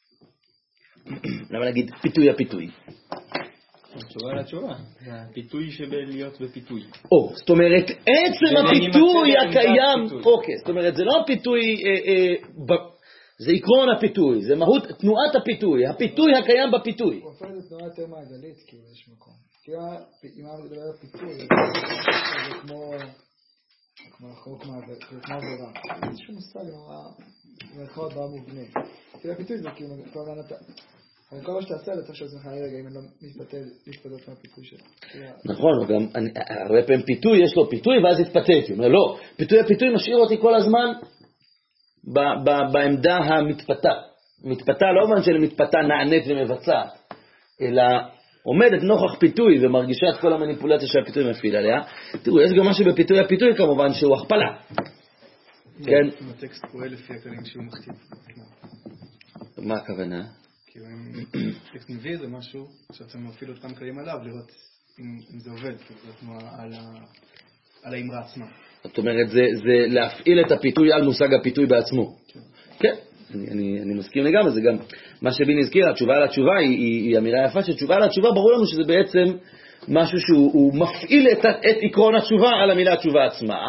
למה להגיד פיתוי הפיתוי? התשובה לתשובה, זה הפיתוי שבלהיות בפיתוי. או, זאת אומרת, עצם הפיתוי הקיים, אוקיי, זאת אומרת, זה לא הפיתוי, זה עקרון הפיתוי, זה מהות, תנועת הפיתוי, הפיתוי הקיים בפיתוי. הוא הופך את תנועה יותר מעגלית, כאילו, יש מקום. כי אם אנחנו מדבר על פיתוי, זה כמו, כמו חוק מעברה. יש שום מושג, זה יכול להיות דבר מובנה. כי הפיתוי זה כאילו, כל הזמן אתה... אבל כל מה שאתה עושה, אתה חושב לעצמך, רגע, אם אני לא מתפתות מהפיתוי שלו. נכון, גם הרבה פעמים פיתוי, יש לו פיתוי, ואז התפתיתי. אומר, לא, פיתוי הפיתוי משאיר אותי כל הזמן בעמדה המתפתה. מתפתה לא אומר שאני מתפתה נענית ומבצעת, אלא עומדת נוכח פיתוי ומרגישה את כל המניפולציה שהפיתוי מפעיל עליה. תראו, יש גם משהו בפיתוי הפיתוי כמובן שהוא הכפלה. כן? הטקסט פועל לפי הכלים שהוא מכתיב. מה הכוונה? כאילו אם טקסט מביא איזה משהו, עכשיו אתה מפעיל עוד כמה כלים עליו, לראות אם זה עובד, כאילו זה כמו על האמרה עצמה. זאת אומרת, זה להפעיל את הפיתוי על מושג הפיתוי בעצמו. כן, אני, אני, אני מסכים לגמרי, זה גם מה שבין הזכיר, התשובה על התשובה היא, היא, היא אמירה יפה, שתשובה על התשובה ברור לנו שזה בעצם משהו שהוא מפעיל את, את עקרון התשובה על המילה התשובה עצמה,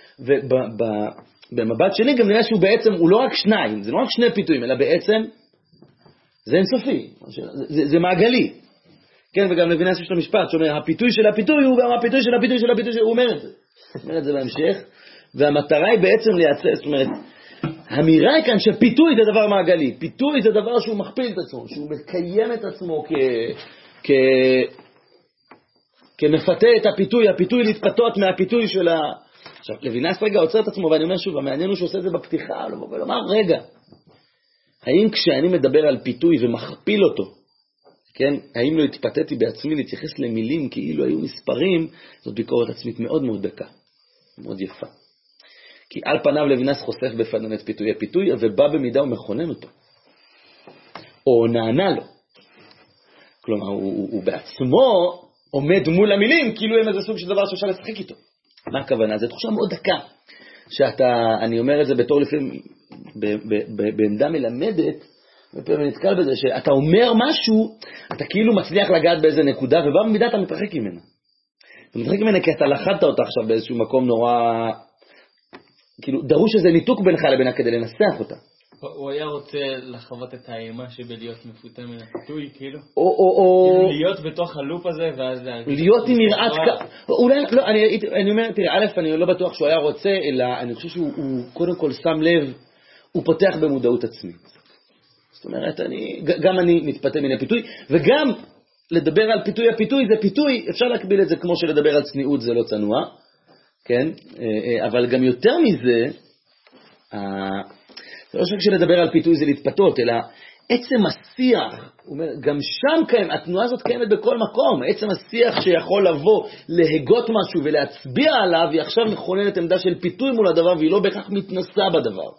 ובמבט שני גם נראה שהוא בעצם, הוא לא רק שניים, זה לא רק שני פיתויים, אלא בעצם זה אינסופי, זה, זה, זה מעגלי. כן, וגם לוינס יש לו משפט שאומר, הפיתוי של הפיתוי הוא גם הפיתוי של הפיתוי של הפיתוי, הוא אומר את זה. הוא אומר את זה בהמשך, והמטרה היא בעצם לייצר, זאת אומרת, האמירה היא כאן שפיתוי זה דבר מעגלי, פיתוי זה דבר שהוא מכפיל את עצמו, שהוא מקיים את עצמו כ... כ... כמפתה את הפיתוי, הפיתוי להתפתות מהפיתוי של ה... עכשיו, לוינס רגע עוצר את עצמו, ואני אומר שוב, המעניין הוא שעושה את זה בפתיחה, ולומר, רגע, האם כשאני מדבר על פיתוי ומכפיל אותו, כן, האם לא התפתיתי בעצמי להתייחס למילים כאילו היו מספרים, זאת ביקורת עצמית מאוד מאוד דקה, מאוד יפה. כי על פניו לוינס חושף בפנינו את פיתוי הפיתוי, ובא במידה ומכונן אותו, או נענה לו. כלומר, הוא, הוא, הוא בעצמו עומד מול המילים, כאילו הם איזה סוג של דבר שאפשר לשחק איתו. מה הכוונה? זו תחושה מאוד דקה, שאתה, אני אומר את זה בתור לפעמים, בעמדה מלמדת, ופעמים נתקל בזה, שאתה אומר משהו, אתה כאילו מצליח לגעת באיזה נקודה, ובא במידה אתה מתרחק ממנה. אתה מתרחק ממנה כי אתה לחדת אותה עכשיו באיזשהו מקום נורא, כאילו, דרוש איזה ניתוק בינך לבינה כדי לנסח אותה. הוא היה רוצה לחוות את האימה שבלהיות מפותה מן הפיתוי, כאילו? או, או, או... להיות בתוך הלופ הזה, ואז... להיות עם יראת... אולי, לא, אני, אני אומר, תראה, א', אני לא בטוח שהוא היה רוצה, אלא אני חושב שהוא הוא, קודם כל שם לב, הוא פותח במודעות עצמית. זאת אומרת, אני, גם אני מתפתה מן הפיתוי, וגם לדבר על פיתוי הפיתוי, זה פיתוי, אפשר להקביל את זה כמו שלדבר על צניעות זה לא צנוע, כן? אבל גם יותר מזה, זה לא שרק שלדבר על פיתוי זה להתפתות, אלא עצם השיח, אומר, גם שם קיים, התנועה הזאת קיימת בכל מקום, עצם השיח שיכול לבוא, להגות משהו ולהצביע עליו, היא עכשיו מכוננת עמדה של פיתוי מול הדבר, והיא לא בהכרח מתנסה בדבר.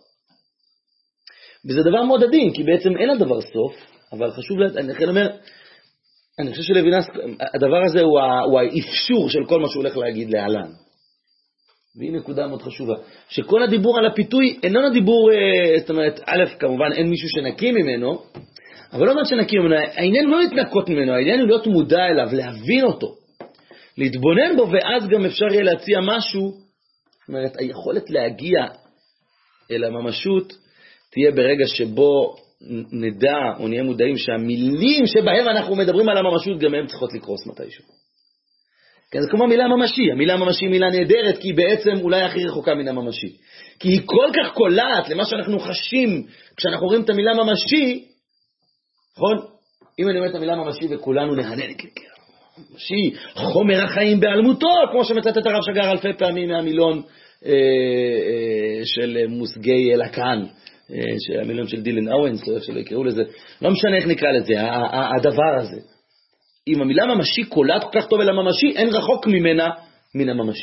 וזה דבר מאוד עדין, כי בעצם אין לדבר סוף, אבל חשוב, אני לכן אומר, אני חושב שלוינס, הדבר הזה הוא, הוא האפשור של כל מה שהוא הולך להגיד להלן. והיא נקודה מאוד חשובה, שכל הדיבור על הפיתוי איננו דיבור, זאת אומרת, א', כמובן אין מישהו שנקי ממנו, אבל לא אומרת שנקי ממנו, העניין לא להתנקות ממנו, העניין הוא להיות מודע אליו, להבין אותו, להתבונן בו, ואז גם אפשר יהיה להציע משהו, זאת אומרת, היכולת להגיע אל הממשות, תהיה ברגע שבו נדע או נהיה מודעים שהמילים שבהם אנחנו מדברים על הממשות גם הם צריכות לקרוס מתישהו. כן, זה כמו המילה ממשי. המילה ממשי היא מילה נהדרת, כי היא בעצם אולי הכי רחוקה מן הממשי. כי היא כל כך קולעת למה שאנחנו חשים כשאנחנו רואים את המילה ממשי, נכון? אם אני אומר את המילה ממשי וכולנו נהנן, ממשי, חומר החיים בעלמותו, כמו שמצטט הרב שגר אלפי פעמים מהמילון אה, אה, של מושגי לקן, אה, של המילון של דילן אוונס, או איך שלא יקראו לזה. לא משנה איך נקרא לזה, הדבר הזה. אם המילה ממשי קולט כל כך טוב אל הממשי, אין רחוק ממנה מן הממשי.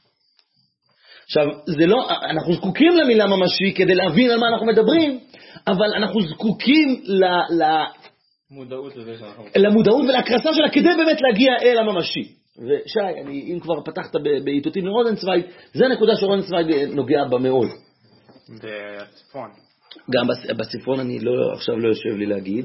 עכשיו, זה לא, אנחנו זקוקים למילה ממשי כדי להבין על מה אנחנו מדברים, אבל אנחנו זקוקים ל, ל, מודעות לזה שאנחנו... למודעות ולהקרסה שלה כדי באמת להגיע אל הממשי. ושי, אני, אם כבר פתחת בעיתותים לרוזנצוויג, זה הנקודה שרוזנצוויג נוגע בה מאוד. בצפון. גם בצפון אני לא, עכשיו לא יושב לי להגיד,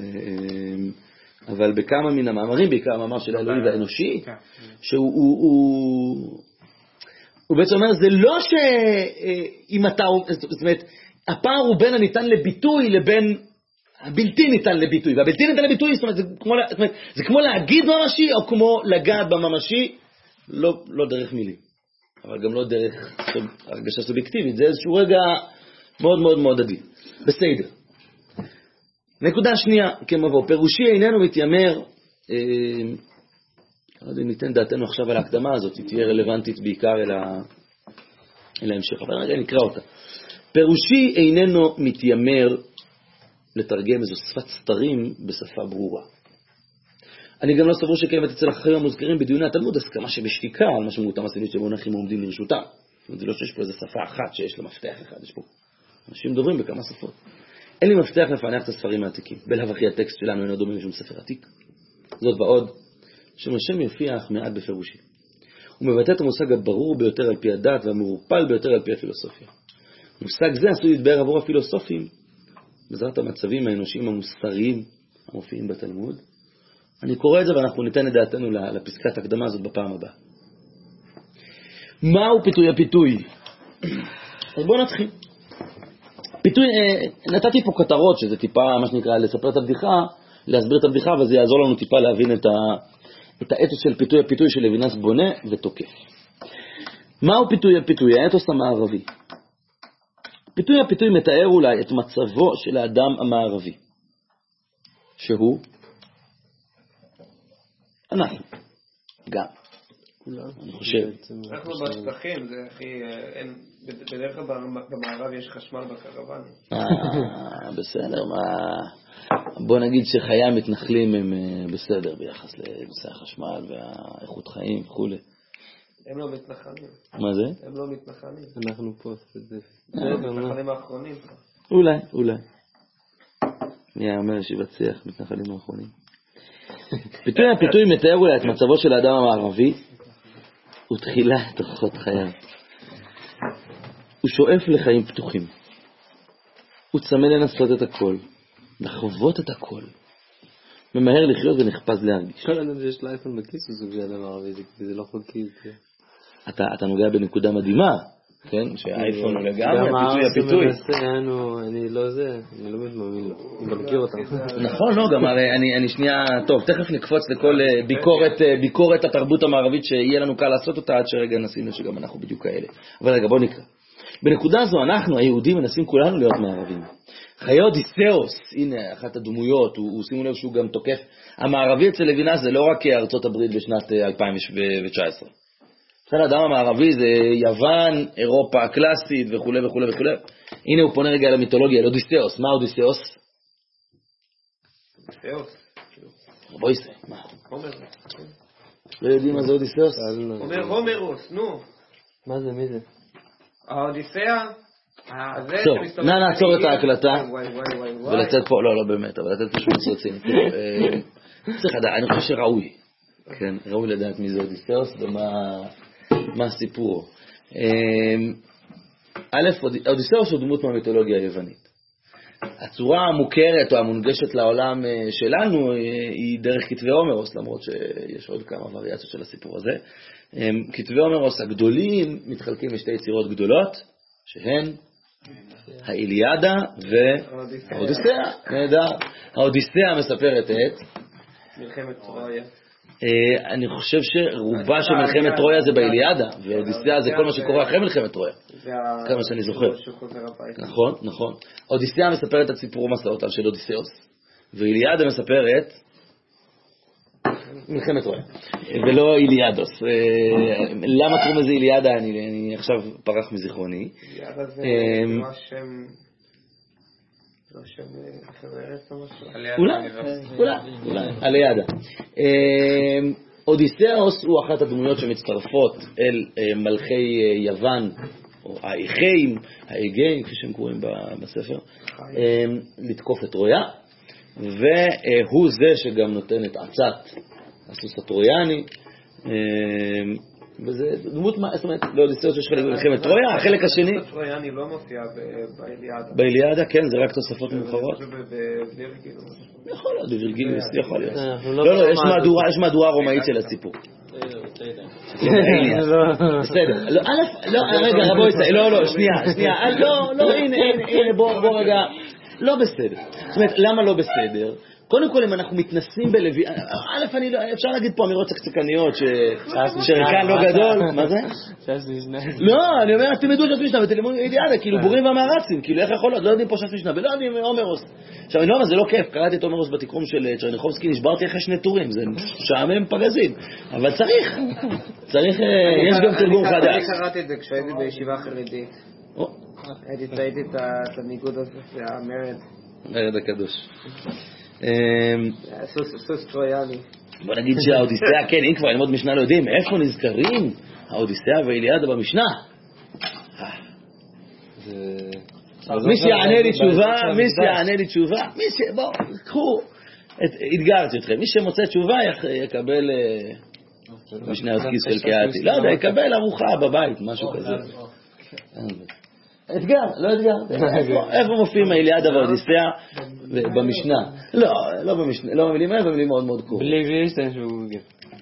אבל בכמה מן המאמרים, בעיקר המאמר של האלוהי והאנושי, שהוא הוא, הוא, הוא בעצם אומר, זה לא שאם אתה, זאת אומרת, הפער הוא בין הניתן לביטוי לבין הבלתי ניתן לביטוי, והבלתי ניתן לביטוי, זאת אומרת, זה כמו, זאת אומרת, זה כמו להגיד ממשי, או כמו לגעת בממשי, לא, לא דרך מילים, אבל גם לא דרך הרגשה סובייקטיבית, זה איזשהו רגע מאוד מאוד מאוד עדין. בסדר. נקודה שנייה, כמבוא, פירושי איננו מתיימר, אה, לא יודע אם ניתן דעתנו עכשיו על ההקדמה הזאת, היא תהיה רלוונטית בעיקר אל, ה, אל ההמשך, אבל רגע נקרא אותה. פירושי איננו מתיימר לתרגם איזו שפת סתרים בשפה ברורה. אני גם לא סבור שקיימת אצל החכמים המוזכרים בדיוני התלמוד הסכמה שבשתיקה על מה שמותם הסינית שבמונחים עומדים לרשותם. זה לא שיש פה איזו שפה אחת שיש לה מפתח אחד, יש פה אנשים מדברים בכמה שפות. אין לי מפתח לפענח את הספרים העתיקים. בלהב אחי הטקסט שלנו אינו דומה משום ספר עתיק. זאת ועוד, שם השם יופיח מעט בפירושי. הוא מבטא את המושג הברור ביותר על פי הדת והמעורפל ביותר על פי הפילוסופיה. מושג זה עשוי להתבאר עבור הפילוסופים בעזרת המצבים האנושיים המוסריים המופיעים בתלמוד. אני קורא את זה ואנחנו ניתן את דעתנו לפסקת הקדמה הזאת בפעם הבאה. מהו פיתוי הפיתוי? אז בואו נתחיל. פיתוי, נתתי פה כותרות, שזה טיפה, מה שנקרא, לספר את הבדיחה, להסביר את הבדיחה, וזה יעזור לנו טיפה להבין את, ה, את האתוס של פיתוי הפיתוי של לוינס בונה ותוקף. מהו פיתוי הפיתוי? האתוס המערבי. פיתוי הפיתוי מתאר אולי את מצבו של האדם המערבי, שהוא אנחנו, גם. אני חושב. אנחנו בשטחים, זה הכי, בדרך כלל במערב יש חשמל בקרוון. אה, בסדר, בוא נגיד שחיי המתנחלים הם בסדר ביחס לנושא החשמל והאיכות חיים וכו'. הם לא מתנחלים. מה זה? הם לא מתנחלים. אנחנו פה. מתנחלים האחרונים. אולי, אולי. מי אומר ישיבת שיח, מתנחלים האחרונים. פיתוי הפיתוי מתאר אולי את מצבו של האדם המערבי, הוא תחילה את אורחות חייו. הוא שואף לחיים פתוחים. הוא צמא לנסות את הכל, לחוות את הכל. ממהר לחיות ונחפז להרגיש. כל אדם שיש לו אייפון בכיס הוא סוג של אדם ערבי, זה לא חוקי. אתה, אתה נוגע בנקודה מדהימה, כן? שהאייפון הוא לגמרי, פיתוי הפיתוי. אני לא זה, אני לא מאמין לו. אני גם מכיר אותם. נכון, לא, גם אני, אני שנייה, טוב, תכף נקפוץ לכל ביקורת, ביקורת התרבות המערבית שיהיה לנו קל לעשות אותה, עד שרגע נשים שגם אנחנו בדיוק כאלה. אבל רגע, בוא נקרא. בנקודה זו אנחנו, היהודים, מנסים כולנו להיות מערבים. חיי אודיסאוס, הנה אחת הדמויות, הוא, הוא שימו לב שהוא גם תוקף. המערבי אצל לוינס זה לא רק ארצות הברית בשנת אלפיים תשע עשרה. אצל האדם המערבי זה יוון, אירופה הקלאסית וכו' וכו' וכו'. הנה הוא פונה רגע למיתולוגיה, על אודיסאוס. מה אודיסאוס? אודיסאוס. בואי זה, מה? לא יודעים מה זה אודיסאוס? אומר הומרוס, נו. מה זה, מי זה? האודיסאה. טוב, נא נעצור את ההקלטה ולצאת פה, לא, לא באמת, אבל לתת פשוט רציני. צריך לדעת, אני חושב שראוי, כן, ראוי לדעת מי זה אודיסאוס ומה הסיפור. א', אודיסאוס הוא דמות מהמיתולוגיה היוונית. הצורה המוכרת או המונגשת לעולם שלנו היא דרך כתבי הומרוס, למרות שיש עוד כמה וריאציות של הסיפור הזה. כתבי הומרוס הגדולים מתחלקים לשתי יצירות גדולות, שהן האיליאדה והאודיסאה. נהדר. האודיסאה מספרת את מלחמת טרויה. אני חושב שרובה של מלחמת טרויה זה באיליאדה, והאודיסאה זה כל מה שקורה אחרי מלחמת טרויה, כמה שאני זוכר. נכון, נכון. האודיסאה מספרת את סיפור מסעותיו של אודיסאוס, ואיליאדה מספרת מלחמת טרויה, ולא איליאדוס. למה קוראים לזה איליאדה? אני עכשיו פרח מזיכרוני. איליאדה זה מה שם... לא שם חברת או משהו? אולי, אולי, אולי, אליאדה. אודיסאוס הוא אחת הדמויות שמצטרפות אל מלכי יוון, או האיכאים, האגאים, כפי שהם קוראים בספר, לתקוף את טרויה, והוא זה שגם נותן את עצת הסוס הטרויאני, וזה דמות, זאת אומרת, לאודיסאוס יש חלק במלחמת טרויה, החלק השני... הסוס הטרויאני לא מופיע באיליאדה. באיליאדה, כן, זה רק תוספות מאוחרות. זה בווירגילוס. יכול להיות, בווירגילוס, יכול להיות. לא, לא, יש מהדורה רומאית של הסיפור. בסדר. לא, רגע, רבו, לא, לא, שנייה, שנייה, לא, לא, הנה, הנה, בוא רגע. לא בסדר. זאת אומרת, למה לא בסדר? קודם כל, אם אנחנו מתנסים בלוי... א', אני לא... אפשר להגיד פה אמירות צקצקניות שרקן לא גדול. מה זה? ש"ס משנה. לא, אני אומר, תלמדו ש"ס משנה ותלמדו אידיאלה, כאילו בורים והמערצים, כאילו איך יכול להיות? לא יודעים פה ש"ס משנה ולא יודעים הומרוס. עכשיו, אני לא אומר, זה לא כיף, קראתי את הומרוס בתיקרום של צ'רניחובסקי, נשברתי אחרי שני טורים, זה שעמם פגזים. אבל צריך, צריך, יש גם תרגום חדש. אני קראתי את זה כשהייתי בישיבה חרדית. הייתי את הניגוד הזה, זה המרד. מרד הקדוש. סוס טרויאני. בוא נגיד שהאודיסאה, כן, אם כבר ללמוד משנה לא יודעים, איפה נזכרים האודיסאה והאיליאדה במשנה? מי שיענה לי תשובה, מי שיענה לי תשובה, מי ש... בואו, קחו, התגרתי אתכם, מי שמוצא תשובה יקבל משנה הכיס של קהתי. לא יודע, יקבל ארוחה בבית, משהו כזה. אתגר, לא אתגר. איפה מופיעים האיליאדה והאודיסאה? במשנה. לא, לא במשנה, לא במילים האלה, במילים מאוד מאוד קרובות. בלי בלי להשתמש בגוגל.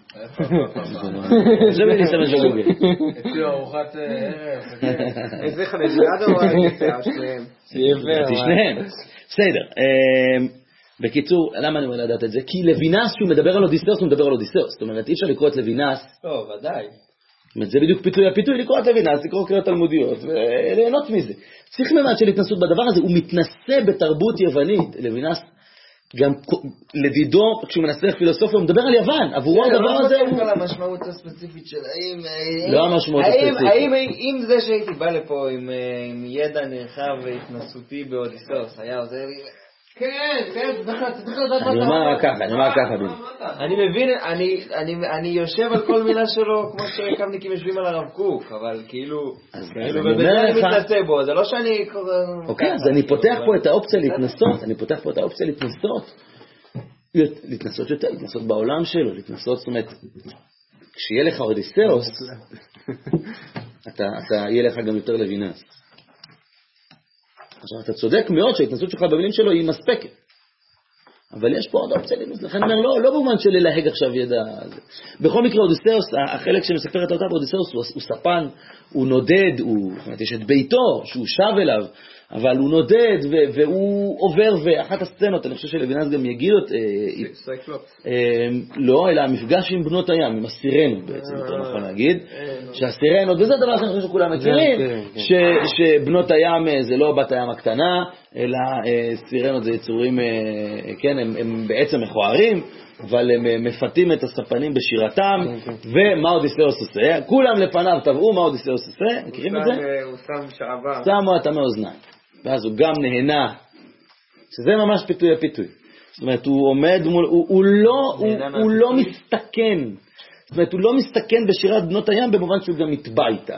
זה בלי להשתמש בגוגל. אצלי ארוחת ערב. איזה אחד, אליאדה או האודיסאה שלהם? שניהם. בסדר. בקיצור, למה אני אומר לדעת את זה? כי לוינס, שהוא מדבר על אודיסאוס, הוא מדבר על אודיסאוס. זאת אומרת, אי אפשר לקרוא את לוינס. לא, ודאי. זה בדיוק פיתוי הפיתוי, לקרוא את לוינס, לקרוא קריאות תלמודיות, וליהנות מזה. צריך ממד של התנסות בדבר הזה, הוא מתנסה בתרבות יוונית. לוינס, גם לדידו, כשהוא מנסה פילוסופיה, הוא מדבר על יוון. עבורו הדבר הזה הוא... לא על המשמעות הספציפית של האם... לא המשמעות הספציפית. האם אם זה שהייתי בא לפה עם ידע נרחב והתנסותי באודיסאוס, היה עוזר לי... כן, כן, צריך לדעת מה... אני אומר ככה, אני אומר ככה, ביל. אני מבין, אני יושב על כל מילה שלו כמו שקבניקים יושבים על הרב קוק, אבל כאילו... ובזה אני מתנסה בו, זה לא שאני... אוקיי, אז אני פותח פה את האופציה להתנסות, אני פותח פה את האופציה להתנסות. להתנסות יותר, להתנסות בעולם שלו, להתנסות, זאת אומרת, כשיהיה לך אודיסאוס, אתה יהיה לך גם יותר לוינס. עכשיו, אתה צודק מאוד שההתנסות שלך במילים שלו היא מספקת. אבל יש פה עוד אופציה לנוס, לכן אני אומר, לא, לא במובן של ללהג עכשיו ידע. בכל מקרה, אודיסאוס, החלק שמספר את אותה, אודיסאוס הוא, הוא ספן, הוא נודד, הוא, זאת אומרת, יש את ביתו, שהוא שב אליו, אבל הוא נודד, ו, והוא עובר, ואחת הסצנות, אני חושב שלוינס גם יגיד את... לא, אלא המפגש עם בנות הים, עם הסירנות בעצם, יותר נכון להגיד, שהסירנות, וזה דבר שאני חושב שכולם מכירים, שבנות הים זה לא בת הים הקטנה, אלא סירנות זה יצורים, כן, הם, הם בעצם מכוערים, אבל הם מפתים את הספנים בשירתם, ומה אודיסאוס עושה? כולם לפניו טבעו מה אודיסאוס עושה, מכירים את זה? הוא שם שעבר. שמו את המאוזניים, ואז הוא גם נהנה, שזה ממש פיתוי הפיתוי. זאת אומרת, הוא עומד מול, הוא, הוא לא, הוא, הוא לא מסתכן, זאת אומרת, הוא לא מסתכן בשירת בנות הים במובן שהוא גם מתבע איתה.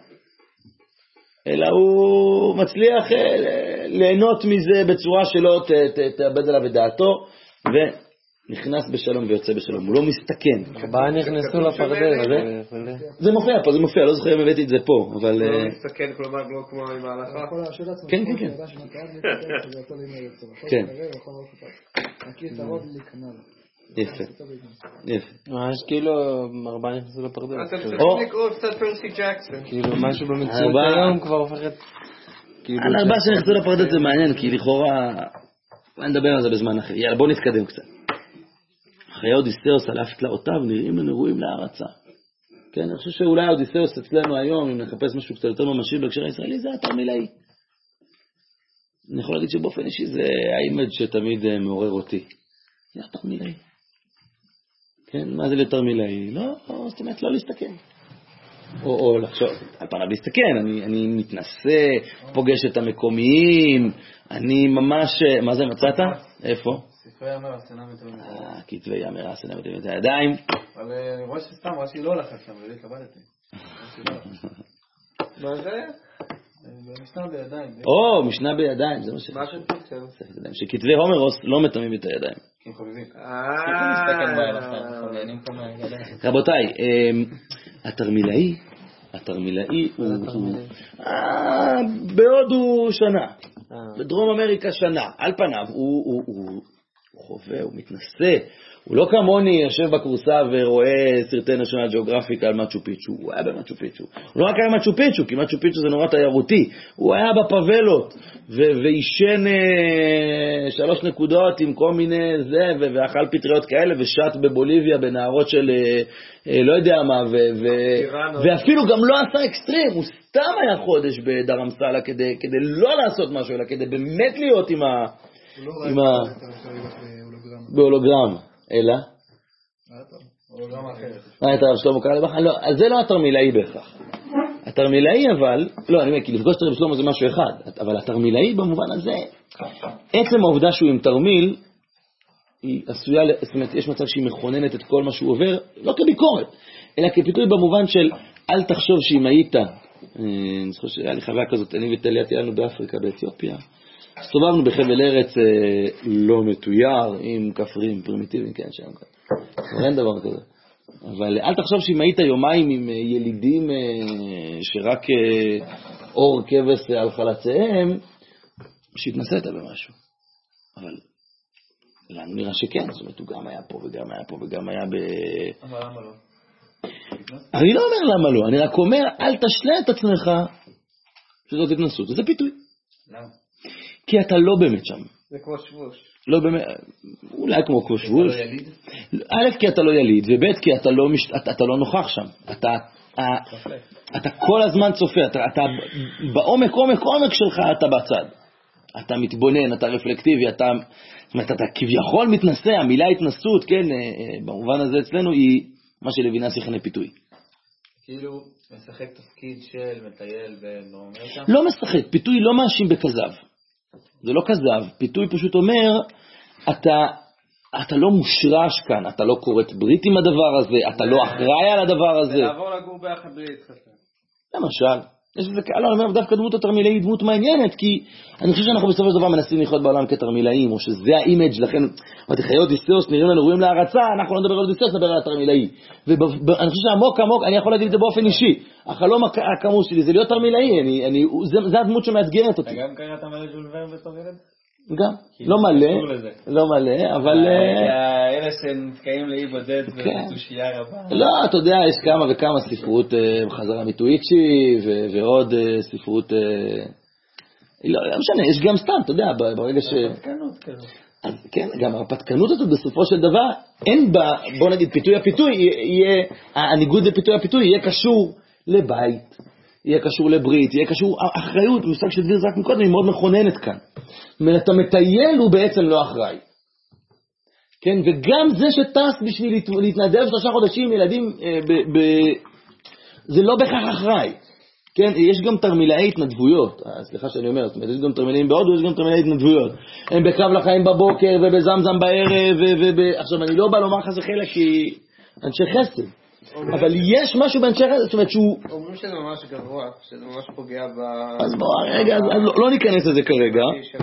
אלא הוא מצליח ליהנות מזה בצורה שלא תאבד עליו את דעתו, ונכנס בשלום ויוצא בשלום, הוא לא מסתכן. ארבעה נכנסו לפרדס. זה מופיע פה, זה מופיע, לא זוכר אם הבאתי את זה פה, אבל... לא מסתכן, כלומר לא כמו עם ההלכה. כן, כן, כן. כן. יפה, יפה. ממש כאילו ארבעה נכנסו לפרדס. אתם צריכים לקרוא קצת פרסי ג'קסון. כאילו משהו במציאות היום כבר הופכת... על ארבעה שנכנסו לפרדס זה מעניין, כי לכאורה... אני נדבר על זה בזמן אחר. יאללה, בואו נתקדם קצת. חיי אודיסאוס על אף תלאותיו נראים לנו ראויים להערצה. כן, אני חושב שאולי אודיסאוס אצלנו היום, אם נחפש משהו קצת יותר ממשי בהקשר הישראלי, זה התרמילאי. אני יכול להגיד שבאופן אישי זה האימג' שתמיד מעורר אותי. זה התרמילאי. כן, מה זה לתרמילאי? לא, זאת אומרת, לא להסתכן. או, או לחשוב, על פניו להסתכן, אני, אני מתנסה, פוגש את המקומיים, אני ממש, מה זה מצאת? איפה? ספרי יאמר, הסנה מתאמים. אה, כתבי יאמר, הסנה מתאמים את הידיים. אבל אני רואה שסתם, רואה שהיא לא הולכת שם, ולי קבלתי. מה זה? משנה בידיים. או, משנה בידיים, זה מה ש... מה שתקצר? שכתבי הומרוס לא מתאמים את הידיים. כי הם חובבים. רבותיי, התרמילאי, התרמילאי הוא... בהודו שנה, בדרום אמריקה שנה, על פניו, הוא חווה, הוא מתנסה, הוא לא כמוני יושב בקורסה ורואה סרטי נשיונל ג'אוגרפיק על מצ'ו פיצ'ו, הוא היה במצ'ו פיצ'ו. הוא לא רק היה במצ'ו פיצ'ו, כי מצ'ו פיצ'ו זה נורא תיירותי, הוא היה בפאבלות, ואישן שלוש נקודות עם כל מיני זה, ואכל פטריות כאלה, ושט בבוליביה בנהרות של לא יודע מה, ואפילו גם לא עשה אקסטרים, הוא סתם היה חודש בדרמסלה כדי לא לעשות משהו, אלא כדי באמת להיות עם ה... עם ה... בהולוגרם. אלא? הולוגרמה אחרת. אה, את הרב שלמה קרא לבחר? לא, אז זה לא התרמילאי בהכרח. התרמילאי אבל, לא, אני אומר, כי לפגוש את הרב שלמה זה משהו אחד, אבל התרמילאי במובן הזה, עצם העובדה שהוא עם תרמיל, היא עשויה, זאת אומרת, יש מצב שהיא מכוננת את כל מה שהוא עובר, לא כביקורת, אלא כפיתוי במובן של, אל תחשוב שאם היית, אני זוכר שהיה לי חוויה כזאת, אני וטליה תיאלנו באפריקה, באתיופיה, הסתובבנו בחבל ארץ אה, לא מתויר, עם כפרים פרימיטיביים, כן, שם כאן. אין דבר כזה. אבל אל תחשוב שאם היית יומיים עם ילידים אה, שרק אה, אור כבש על חלציהם, שהתנסית במשהו. אבל לנו נראה שכן, זאת אומרת, הוא גם היה פה וגם היה פה וגם היה ב... אבל למה לא? אני לא אומר למה לא, אני רק אומר, אל תשלה את עצמך שזאת התנסות, וזה פיתוי. למה? כי אתה לא באמת שם. זה כמו שבוש. לא באמת, אולי כמו כמו שבוש. אתה לא יליד? א', כי אתה לא יליד, וב', כי אתה לא, מש... אתה, אתה לא נוכח שם. אתה, אתה, אתה כל הזמן צופה, אתה, אתה בעומק, עומק, עומק שלך, אתה בצד. אתה מתבונן, אתה רפלקטיבי, אתה, זאת אומרת, אתה כביכול מתנסה, המילה התנסות, כן, במובן הזה אצלנו היא מה שלוינס יכנה פיתוי. כאילו, משחק תפקיד של מטייל בנורמטה? לא משחק, פיתוי לא מאשים בכזב. זה לא כזב, פיתוי פשוט אומר, אתה, אתה לא מושרש כאן, אתה לא קוראת ברית עם הדבר הזה, אתה לא אחראי על הדבר הזה. ולעבור לגור ביחד בלי להתחתן. למשל, יש לזה, לא, אני אומר, דווקא דמות התרמילאי היא דמות מעניינת, כי אני חושב שאנחנו בסופו של דבר מנסים לחיות בעולם כתרמילאים, או שזה האימג' לכן, אמרתי, חיי אודיסאוס נראים לנו ראויים להערצה, אנחנו לא נדבר על אודיסאוס, נדבר על התרמילאי. ואני חושב שעמוק עמוק, אני יכול להגיד את זה באופן אישי, החלום הכמוס שלי זה להיות תרמילאי, אני, אני, זה, זה הדמות שמאתגרת אותי. אתה גם קראת מלא ז'ול ורן בתור ילד? גם, לא מלא, לא מלא, אבל... אלה שנתקעים לאי בודד ובתושייה רבה. לא, אתה יודע, יש כמה וכמה ספרות חזרה מטוויצ'י ועוד ספרות... לא משנה, יש גם סתם, אתה יודע, ברגע ש... הרפתקנות כזאת. כן, גם הרפתקנות הזאת בסופו של דבר, אין בה, בוא נגיד, פיתוי הפיתוי, יהיה, הניגוד לפיתוי הפיתוי יהיה קשור לבית. יהיה קשור לברית, יהיה קשור, אחריות, מושג שדביר זרק מקודם, היא מאוד מכוננת כאן. אתה מטייל הוא בעצם לא אחראי. כן, וגם זה שטס בשביל להתנדב שלושה חודשים ילדים, ב, ב, זה לא בכך אחראי. כן, יש גם תרמילאי התנדבויות, סליחה שאני אומר, זאת אומרת, יש גם תרמילאים בהודו, יש גם תרמילאי התנדבויות. הם בקרב לחיים בבוקר ובזמזם בערב, וב... עכשיו אני לא בא לומר לך זה חלק כי אנשי חסד. אבל יש משהו באנשי חסד, זאת אומרת שהוא... אומרים שזה ממש גבוה, שזה ממש פוגע ב... אז בוא, רגע, לא ניכנס לזה כרגע.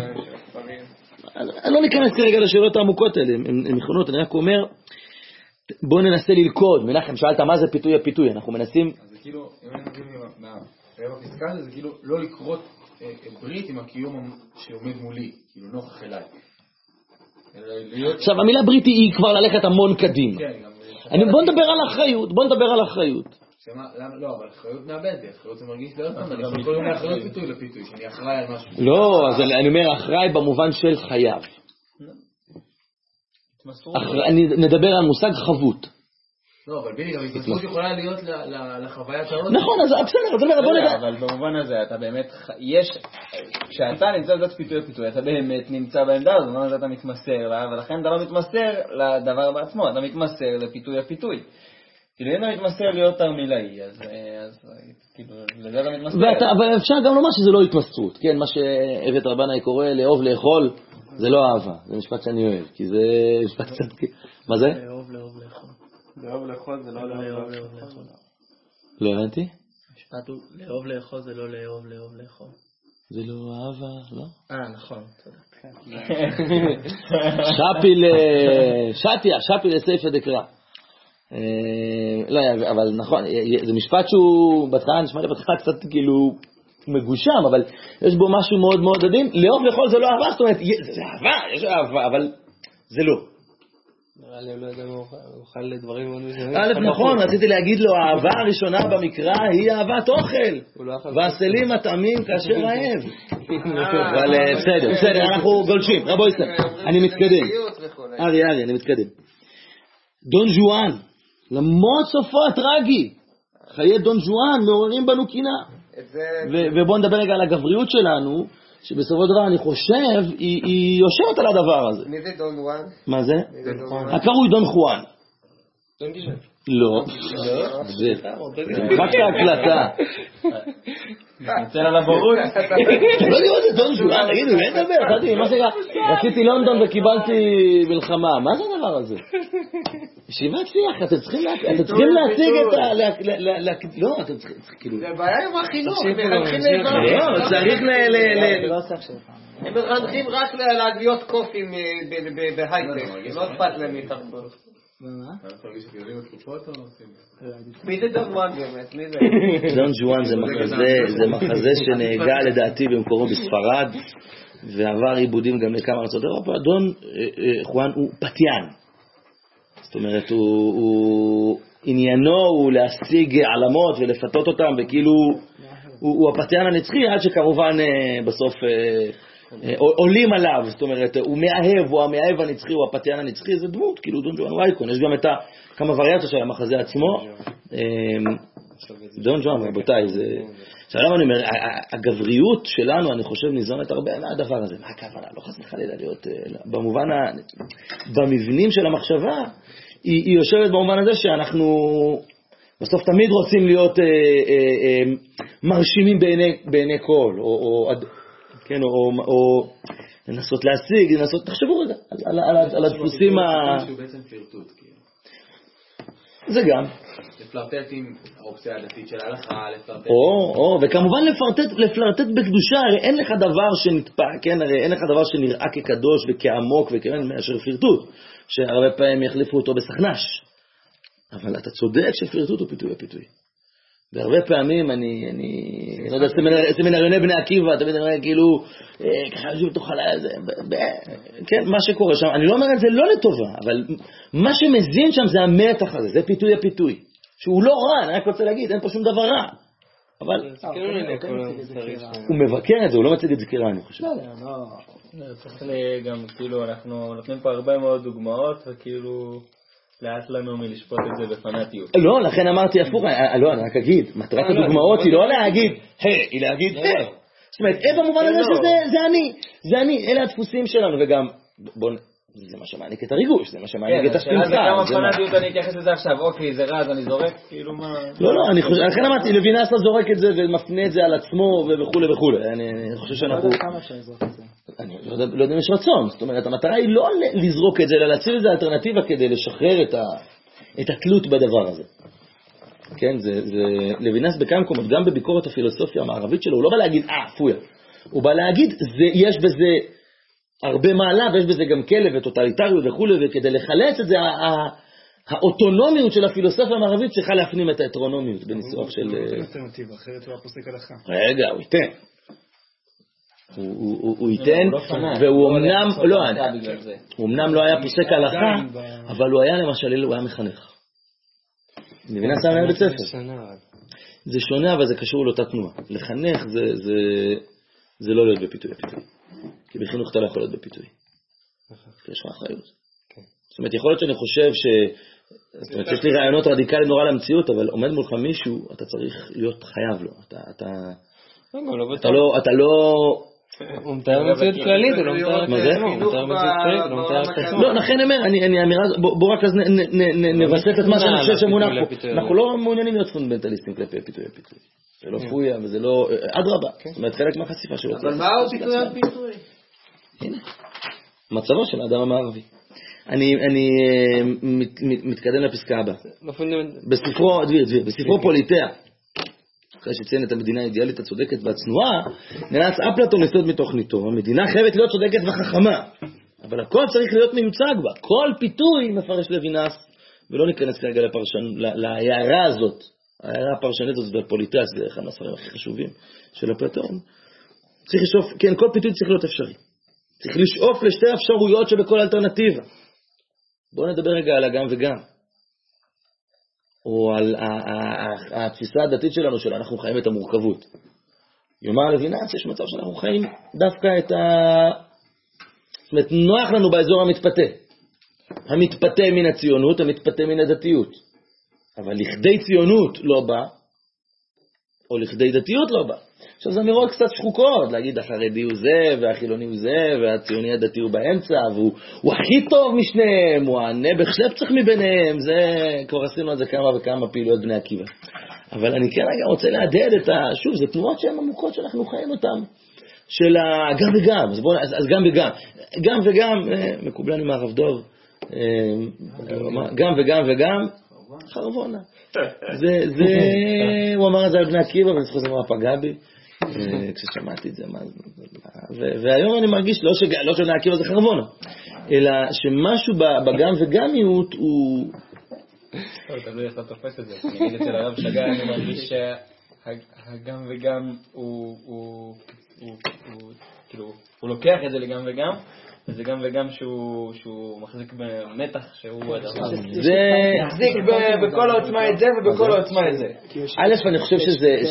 לא ניכנס כרגע לשאלות העמוקות האלה, הן נכונות, אני רק אומר, בוא ננסה ללכוד. מנחם, שאלת מה זה פיתוי הפיתוי, אנחנו מנסים... אז זה כאילו, אם אני מבין מהרב הפסקה הזה, זה כאילו לא לקרות ברית עם הקיום שעומד מולי, כאילו נוכח אליי. עכשיו, המילה בריטי היא כבר ללכת המון קדימה. בוא נדבר על אחריות, בוא נדבר על אחריות. לא, אבל אחריות מאבד לי, אחריות זה מרגיש לי עוד פעם, אני יכול קוראים לאחריות פיתוי לפיתוי, שאני אחראי על משהו. לא, אז אני אומר אחראי במובן של חייב. נדבר על מושג חבות. לא, אבל בילי, גם התמסרות יכולה להיות לחוויית העוד. נכון, אז בסדר, אז בוא נדע. אבל במובן הזה, אתה באמת, יש, כשאתה נמצא בדת פיתוי הפיתוי, אתה באמת נמצא בעמדה, אז במובן הזה אתה מתמסר לה, ולכן אתה לא מתמסר לדבר בעצמו, אתה מתמסר לפיתוי הפיתוי. כאילו, אם אתה מתמסר להיות תרמילאי, אז כאילו, לזה אתה מתמסר. אבל אפשר גם לומר שזה לא התמסרות, כן, מה שאבט רבנאי קורא לאהוב לאכול, זה לא אהבה, זה משפט שאני אוהב, כי זה משפט קצת, מה זה? לאהוב לאהוב לאכול. לאהוב לאכול זה לא לאהוב לאכול. לא הבנתי? המשפט הוא לאהוב לאכול זה לא לאהוב לאהוב לאכול. זה לא אהבה, לא? אה, נכון, תודה. שפיל, שתיה, שפיל לסייפה דקרא. לא, אבל נכון, זה משפט שהוא בהתחלה נשמע לי בהתחלה קצת כאילו מגושם, אבל יש בו משהו מאוד מאוד עדין. לאהוב לאכול זה לא אהבה, זאת אומרת, זה אהבה, יש אהבה, אבל זה לא. נראה לי, לא יודע, הוא אוכל לדברים מאוד משנים. א', נכון, רציתי להגיד לו, האהבה הראשונה במקרא היא אהבת אוכל. והסלים הטעמים כאשר רעב. אבל בסדר, בסדר, אנחנו גולשים. רבו יסם, אני מתקדם. ארי, ארי, אני מתקדם. דון ז'ואן, למרות סופו הטרגי, חיי דון ז'ואן מעוררים בנו קינה. ובואו נדבר רגע על הגבריות שלנו, שבסופו של דבר אני חושב, היא, היא יושבת על הדבר הזה. מי זה דון חואן? מה זה? הקרוי דון חואן. דון גישן? לא. זה. רק ההקלטה. נצל על הבורות. לא יודעים מה זה דון חואן, תגידו, אין דבר, מה זה קרה? רציתי לונדון וקיבלתי מלחמה, מה זה הדבר הזה? ישיבת שיח, אתם צריכים להציג את ה... לא, אתם צריכים, כאילו... זה בעיה עם החינוך, לא, צריך ל... הם מחנכים רק להיות קופים בהייטק, לא אכפת להם מתרבות. ומה? אתה יכול להגיד שגרבים את תקופות או עושים? מי זה דון וואן באמת? מי זה? דון ג'ואן זה מחזה, זה מחזה שנהגה לדעתי במקורו בספרד, ועבר עיבודים גם לכמה ארצות אירופה. דון חואן הוא פתיין. זאת אומרת, הוא, הוא, עניינו הוא להשיג עלמות ולפתות אותם, וכאילו הוא, הוא הפתיין הנצחי, עד שכמובן בסוף עולים עליו. זאת אומרת, הוא מאהב, הוא המאהב הנצחי, הוא הפתיין הנצחי, זה דמות, כאילו דון ג'ואן וייקון. יש גם את כמה וריאציות של המחזה עצמו. דון ג'ואן, רבותיי, זה... עכשיו למה אני אומר, הגבריות שלנו, אני חושב, ניזונת הרבה מהדבר הזה. מה הכוונה? לא חס וחלילה להיות, במובן, במבנים של המחשבה, היא, היא יושבת במובן הזה שאנחנו בסוף תמיד רוצים להיות אה, אה, אה, מרשימים בעיני, בעיני כל, או, או, כן, או, או, או לנסות להשיג, לנסות, תחשבו רגע, על, על, על, על הדפוסים ה... שהוא בעצם פרטוט, כאילו. זה גם. לפלרטט עם האופציה הדתית של ההלכה, לפלרטט... או, או, וכמובן לפלרטט, לפלרטט בקדושה, הרי אין לך דבר שנתפע, כן, הרי אין לך דבר שנראה כקדוש וכעמוק וכן, מאשר פרטוט, שהרבה פעמים יחליפו אותו בסכנש. אבל אתה צודק שפרטוט הוא פיתוי הפיתוי. והרבה פעמים אני, אני, לא יודע, סמינריוני בני עקיבא, אתה יודע, כאילו, ככה יושבים בתוך חלל, כן, מה שקורה שם, אני לא אומר את זה לא לטובה, אבל מה שמזין שם זה המתח הזה, זה פיתוי הפיתוי. שהוא לא רע, אני רק רוצה להגיד, אין פה שום דבר רע. אבל הוא מבקר את זה, הוא לא מציג את זה כרע, אני חושב. צריך גם, כאילו, אנחנו נותנים פה הרבה מאוד דוגמאות, וכאילו, לאט לנו מלשפוט את זה בפנאטיות. לא, לכן אמרתי הפוך, לא, אני רק אגיד, מטרת הדוגמאות היא לא להגיד, היי, היא להגיד, היי. זאת אומרת, אין במובן הזה שזה אני, זה אני, אלה הדפוסים שלנו, וגם, בואו, זה מה שמעניק את הריגוש, זה מה שמעניק את השמחה. זה כמה פנאטיות אני אתייחס לזה עכשיו, אוקיי, זה רע, אז אני זורק, כאילו מה... לא, לא, אני חושב, לכן אמרתי, לוינס לא זורק את זה ומפנה את זה על עצמו וכו' וכו'. אני חושב שאנחנו... אני לא יודע אם יש רצון, זאת אומרת, המטרה היא לא לזרוק את זה, אלא להציל את זה אלטרנטיבה כדי לשחרר את התלות בדבר הזה. כן, זה... לוינס בכמה מקומות, גם בביקורת הפילוסופיה המערבית שלו, הוא לא בא להגיד, אה, פויה. הוא בא להגיד, יש בזה... הרבה מעלה, ויש בזה גם כלב וטוטליטריות וכו', וכדי לחלץ את זה, האוטונומיות של הפילוסופיה המערבית צריכה להפנים את ההטרונומיות בניסוח של... הוא נותן אלטרנטיבה, אחרת הוא הפוסק הלכה. רגע, הוא ייתן. הוא ייתן, והוא אמנם, לא, הוא אמנם לא היה פוסק הלכה, אבל הוא היה למשל, הוא היה מחנך. מבינה סתם היה בית ספר. זה שונה, אבל זה קשור לאותה תנועה. לחנך זה לא להיות בפיתוי הפיתוי. כי בחינוך אתה לא יכול להיות בפיתוי. יש לך אחריות. זאת אומרת, יכול להיות שאני חושב ש... זאת אומרת, יש לי רעיונות רדיקליים נורא למציאות, אבל עומד מולך מישהו, אתה צריך להיות חייב לו. אתה לא... אתה לא... הוא מתאר מציאות כללית, הוא לא מתאר... מה זה? הוא מתאר מציאות כללית, הוא לא מתאר כללית. לא, לכן אומר, אני אמירה... בוא רק אז נבסס את מה שאני חושב שמונח פה. אנחנו לא מעוניינים להיות פונדמנטליסטים כלפי פיתוי הפיתוי. זה לא פויה וזה לא... אדרבה. זאת אומרת, חלק מהחשיפה שלו. אבל מה הוא פיתוי הפיתוי? הנה, מצבו של האדם המערבי. אני, אני מתקדם לפסקה הבאה. בספרו, דביר, דביר, בספרו פוליטאה, אחרי שציין את המדינה האידיאלית הצודקת והצנועה, נאלץ אפלטון לסוד מתוכניתו, המדינה חייבת להיות צודקת וחכמה, אבל הכל צריך להיות מיוצג בה. כל פיתוי מפרש לוינס, ולא ניכנס כרגע לפרשן, להערה הזאת, ההערה הפרשנית הזאת בפוליטאה, זה אחד מהספרים הכי חשובים של אפלטון. צריך לשאוף, כן, כל פיתוי צריך להיות אפשרי. צריך לשאוף לשתי אפשרויות שבכל אלטרנטיבה. בואו נדבר רגע על הגם וגם. או על התפיסה הדתית שלנו, של אנחנו חיים את המורכבות. יאמר לוינס, יש מצב שאנחנו חיים דווקא את ה... זאת אומרת, נוח לנו באזור המתפתה. המתפתה מן הציונות, המתפתה מן הדתיות. אבל לכדי ציונות לא בא, או לכדי דתיות לא בא. עכשיו זה אמירות קצת שחוקות, להגיד החרדי הוא זה, והחילוני הוא זה, והציוני הדתי הוא באמצע, והוא הוא הכי טוב משניהם, הוא הנבח שלפצח מביניהם, זה, כבר עשינו על זה כמה וכמה פעילויות בני עקיבא. אבל אני כן רגע רוצה להדהד את ה... שוב, זה תנועות שהן עמוקות שאנחנו חיים אותן, של הגם וגם, אז, בוא, אז, אז גם וגם. גם וגם, מקובלן עם הרב דוב, גם וגם וגם, חרבונה. זה, זה, הוא אמר את זה על בני עקיבא, ואני זוכר זה מה פגע בי. כששמעתי את זה, והיום אני מרגיש לא שבני עקיבא זה חרבונה, אלא שמשהו בגם וגמיות הוא... תלוי איך אתה תופס את זה. אני אגיד אצל הרב שג"ר, אני מרגיש שהגם וגם הוא כאילו, הוא לוקח את זה לגם וגם, וזה גם וגם שהוא מחזיק במתח שהוא הדבר. זה מחזיק בכל העוצמה את זה ובכל העוצמה את זה. א', אני חושב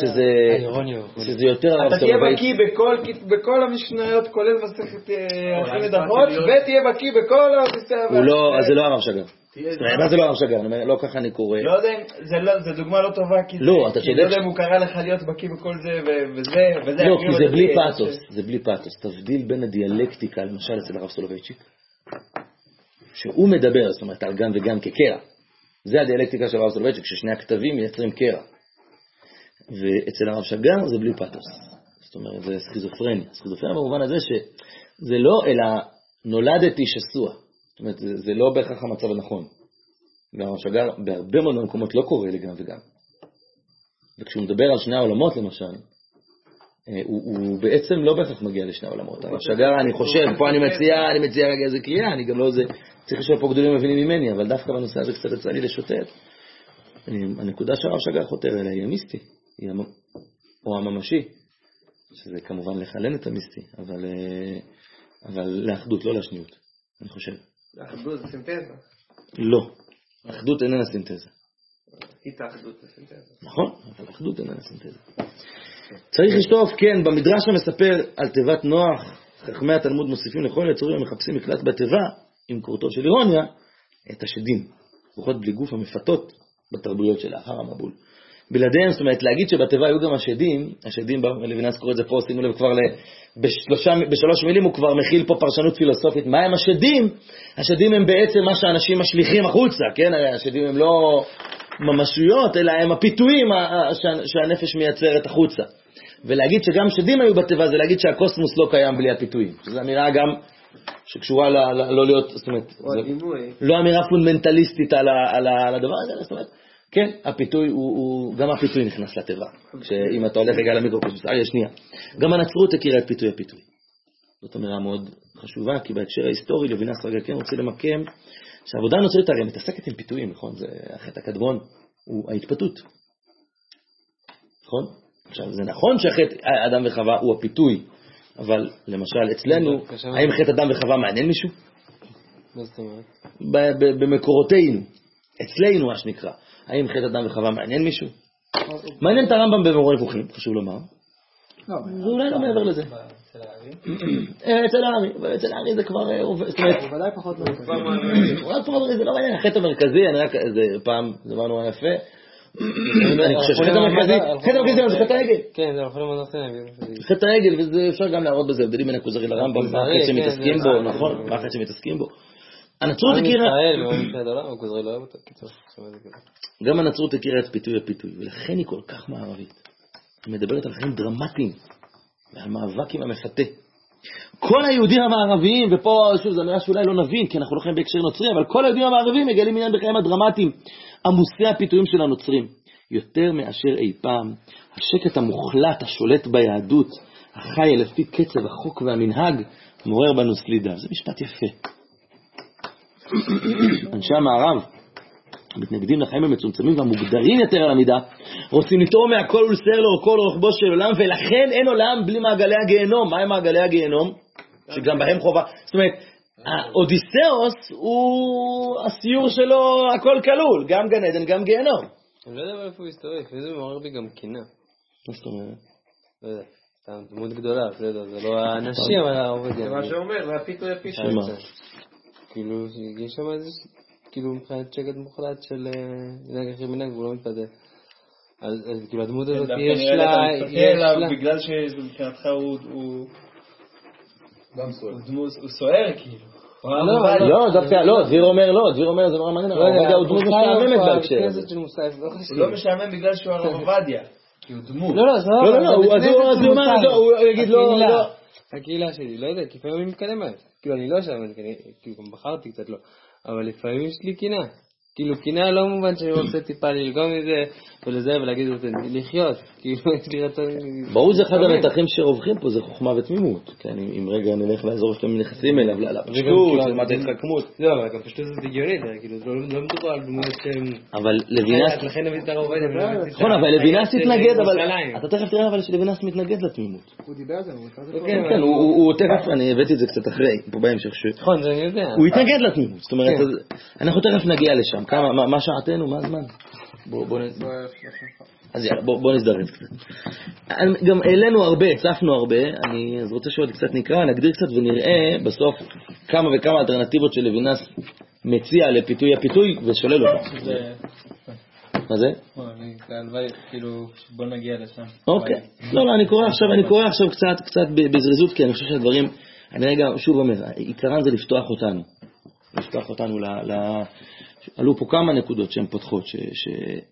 שזה יותר הרב אתה תהיה סולובייצ'יק. בקיא בכל המשניות, כולל מסכת אחרי נדחות, ותהיה בקיא בכל הוא לא, אז זה לא הרב שג"ר. מה זה לא הרב שג"ר? לא ככה אני קורא. לא יודע, זה דוגמה לא טובה, כי לא, אתה לא יודע אם הוא קרא לך להיות בקיא בכל זה וזה. לא, כי זה בלי פאתוס, זה בלי פאתוס. תבדיל בין הדיאלקטיקה, למשל אצל הרב סולובייצ'יק, שהוא מדבר, זאת אומרת, על גם וגם כקרע. זה הדיאלקטיקה של הרב סולובייצ'יק, ששני הכתבים מייצרים קרע. ואצל הרב שג"ר זה בלי פאתוס. זאת אומרת, זה סכיזופרניה. סכיזופרניה במובן הזה שזה לא, אלא נולדתי שסוע. זאת אומרת, זה, זה לא בהכרח המצב הנכון. גם הרב שג"ר בהרבה מאוד מקומות לא קורא לגם וגם. וכשהוא מדבר על שני העולמות למשל, הוא, הוא בעצם לא בהכרח מגיע לשני העולמות. הרב שג"ר, אני חושב, פה אני מציע, אני מציע רגע איזה קריאה, אני גם לא זה, צריך לשאול פה גדולים מבינים ממני, אבל דווקא בנושא הזה קצת יצא לי לשוטט. הנקודה שהרב שג"ר חותר אליה היא המיסטי, או הממשי, שזה כמובן לחלן את המיסטי, אבל, אבל לאחדות, לא לשניות, אני חושב. האחדות זה סינתזה. לא, האחדות איננה סינתזה. איתה האחדות זה סינתזה. נכון, אבל האחדות איננה סינתזה. צריך לשטוף, כן, במדרש המספר על תיבת נוח, חכמי התלמוד מוסיפים לכל היצורים המחפשים מקלט בתיבה, עם קורטו של אירוניה, את השדים, רוחות בלי גוף המפתות בתרבויות שלאחר המבול. בלעדיהם, זאת אומרת, להגיד שבתיבה היו גם השדים, השדים, לוינס קורא את זה פה, שימו לב כבר בשלושה, בשלוש מילים, הוא כבר מכיל פה פרשנות פילוסופית. מה הם השדים? השדים הם בעצם מה שאנשים משליחים החוצה, כן? השדים הם לא ממשויות, אלא הם הפיתויים שהנפש מייצרת החוצה. ולהגיד שגם שדים היו בתיבה, זה להגיד שהקוסמוס לא קיים בלי הפיתויים. שזו אמירה גם שקשורה לא להיות, זאת אומרת, לא אמירה פונדמנטליסטית על הדבר הזה, זאת אומרת, כן, הפיתוי הוא, הוא, גם הפיתוי נכנס לתיבה. שאם אתה הולך רגע למיקרוקוסמוס, אריה שנייה. גם הנצרות הכירה את פיתוי הפיתוי. זאת אמירה מאוד חשובה, כי בהקשר ההיסטורי, לוינס רגע כן רוצה למקם, שהעבודה הנוצרית הרי מתעסקת עם פיתויים, נכון? זה החטא הקדמון, הוא ההתפתות. נכון? עכשיו, זה נכון שהחטא אדם וחווה הוא הפיתוי, אבל למשל אצלנו, האם חטא אדם וחווה מעניין מישהו? מה זאת אומרת? במקורותינו, אצלנו מה שנקרא. האם חטא אדם וחווה מעניין מישהו? מעניין את הרמב"ם במורה נבוכים, חשוב לומר. זה אולי לא מעבר לזה. אצל הארי? אצל הארי, אבל אצל הארי זה כבר עובד. הוא ודאי פחות מרכזי. זה לא מעניין, החטא המרכזי, אני רק איזה פעם, זה דבר נורא יפה. אני חושב שחטא המרכזי, חטא המרכזי זה חטא העגל. כן, זה יכול להיות מנסה. חטא העגל, וזה אפשר גם להראות בזה, הבדלים בין הכוזרי לרמב"ם, מה החטא שמתעסקים בו, נכון? מה החטא שמתעסקים בו. הנצרות הכירה, גם הנצרות הכירה את פיתוי הפיתוי, ולכן היא כל כך מערבית. היא מדברת על חיים דרמטיים, ועל מאבק עם המפתה. כל היהודים המערביים, ופה שוב זו אמירה שאולי לא נבין, כי אנחנו לא חיים בהקשר נוצרי, אבל כל היהודים המערביים מגלים עניין בחיים הדרמטיים, עמוסי הפיתויים של הנוצרים. יותר מאשר אי פעם, השקט המוחלט השולט ביהדות, החי לפי קצב החוק והמנהג, מעורר בנו סלידה. זה משפט יפה. אנשי המערב מתנגדים לחיים המצומצמים והמוגדרים יותר על המידה, רוצים לטעום מהכל ולסייר לאורכו לאורכבו של עולם, ולכן אין עולם בלי מעגלי הגיהנום. מה הם מעגלי הגיהנום? שגם בהם חובה, זאת אומרת, האודיסאוס הוא הסיור שלו, הכל כלול, גם גן עדן, גם גיהנום. אני לא יודע איפה הוא היסטורי, וזה מעורר בי גם קינה. מה זאת אומרת? לא יודע, סתם דמות גדולה, זה לא האנשים, אבל העובד. זה מה שאומר, זה הפיתוי הפיתוי. כאילו, יש שם איזה, כאילו, מבחינת שקט מוחלט של מנהג אחרי מנהג, והוא לא מתפדה. אז כאילו, הדמות הזאת יש לה... יש לה... בגלל שמבחינתך הוא... גם סוער. הוא סוער, כאילו. לא, דווקא, לא, דביר אומר לא, דביר אומר זה נורא מעניין, אבל הוא דמות משעממת בהקשר. הוא לא משעמם בגלל שהוא הרב עובדיה, כי הוא דמות. לא, לא, זה לא, לא, אז הוא אומר, הוא יגיד לא, לא. הקהילה שלי, לא יודע, כי לפעמים אני מתקדם מהם. כאילו, אני לא שם, כאילו, גם בחרתי קצת לא. אבל לפעמים יש לי קינה. כאילו, קנאה לא מובן שאני רוצה טיפה ללגום מזה, ולזה ולהגיד את זה, לחיות, כאילו, יש לי רצון... ברור זה אחד המתחים שרווחים פה, זה חוכמה ותמימות, כן, אם רגע נלך לאזור שאתם נכנסים אליו, לפשטות, למת ההתחכמות. לא, אבל גם פשטות זה דיגיונית, כאילו, לא מדובר על דמויות שהם... אבל לוינס... לכן נביא את הרב עובדיה. נכון, אבל לוינס מתנגד, אבל... אתה תכף תראה אבל שלוינס מתנגד לתמימות. הוא דיבר על זה, הוא עושה את זה כבר. כן, הוא תכף, אני הבאתי את זה קצת אחרי, פה בהמשך ש... נכון, זה אני יודע. הוא התנגד לתמימות, זאת אומרת, אנחנו תכף נגיע לשם, כמה, מה שעתנו, מה הזמן? בוא נ... אז יאללה, בוא, בוא נזדרז קצת. גם העלינו הרבה, הצפנו הרבה, אני אז רוצה שעוד קצת נקרא, נגדיר קצת ונראה בסוף כמה וכמה אלטרנטיבות של לוינס מציע לפיתוי הפיתוי ושולל אותה. מה זה? כאילו, בוא נגיע לשם. אוקיי. לא, לא, אני קורא עכשיו, אני קורא עכשיו קצת, קצת בזריזות, כי אני חושב שהדברים, אני רגע שוב אומר, עיקרן זה לפתוח אותנו. לפתוח אותנו ל... ל... עלו פה כמה נקודות שהן פותחות, ש... ש...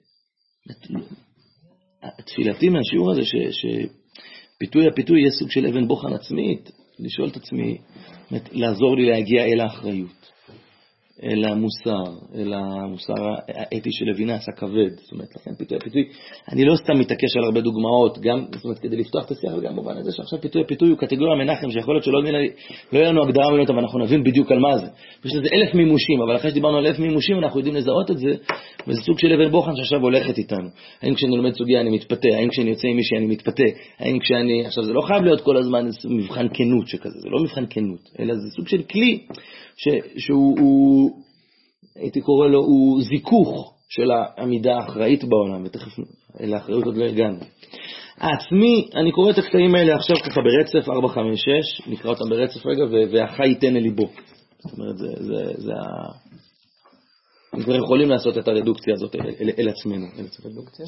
תפילתי מהשיעור הזה, ש... שפיתוי הפיתוי יהיה סוג של אבן בוחן עצמית, לשאול את עצמי, לעזור לי להגיע אל האחריות, אל המוסר, אל המוסר האתי של לוינס, הכבד. זאת אומרת, לכן פיתוי הפיתוי, אני לא סתם מתעקש על הרבה דוגמאות, גם, זאת אומרת, כדי לפתוח את השיח, וגם במובן הזה שעכשיו פיתוי הפיתוי הוא קטגוריה מנחם, שיכול להיות שלא לא יהיה לנו הגדרה מילונות, אבל אנחנו נבין בדיוק על מה זה. יש לזה אלף מימושים, אבל אחרי שדיברנו על אלף מימושים, אנחנו יודעים לזהות את זה, וזה סוג של אבן בוחן שעכשיו הולכת איתנו. האם כשאני לומד סוגיה אני מתפתה, האם כשאני יוצא עם מישהי אני מתפתה, האם כשאני, עכשיו זה לא חייב להיות כל הזמן מבחן כנות שכזה, זה לא מבחן כנות, אלא זה סוג של כלי ש, שהוא, הוא, הייתי קורא לו, הוא זיכוך של העמידה האחראית בעולם, ותכף אל האחריות עוד לא הגענו. העצמי, אני קורא את הקטעים האלה עכשיו ככה ברצף, ארבע, חמש, שש, נקרא אותם ברצף רגע, והחי ייתן אל ליבו. זאת אומרת, זה, זה, זה ה... אנחנו כבר יכולים לעשות את הרדוקציה הזאת אל, אל, אל עצמנו. אל הרדוקציה?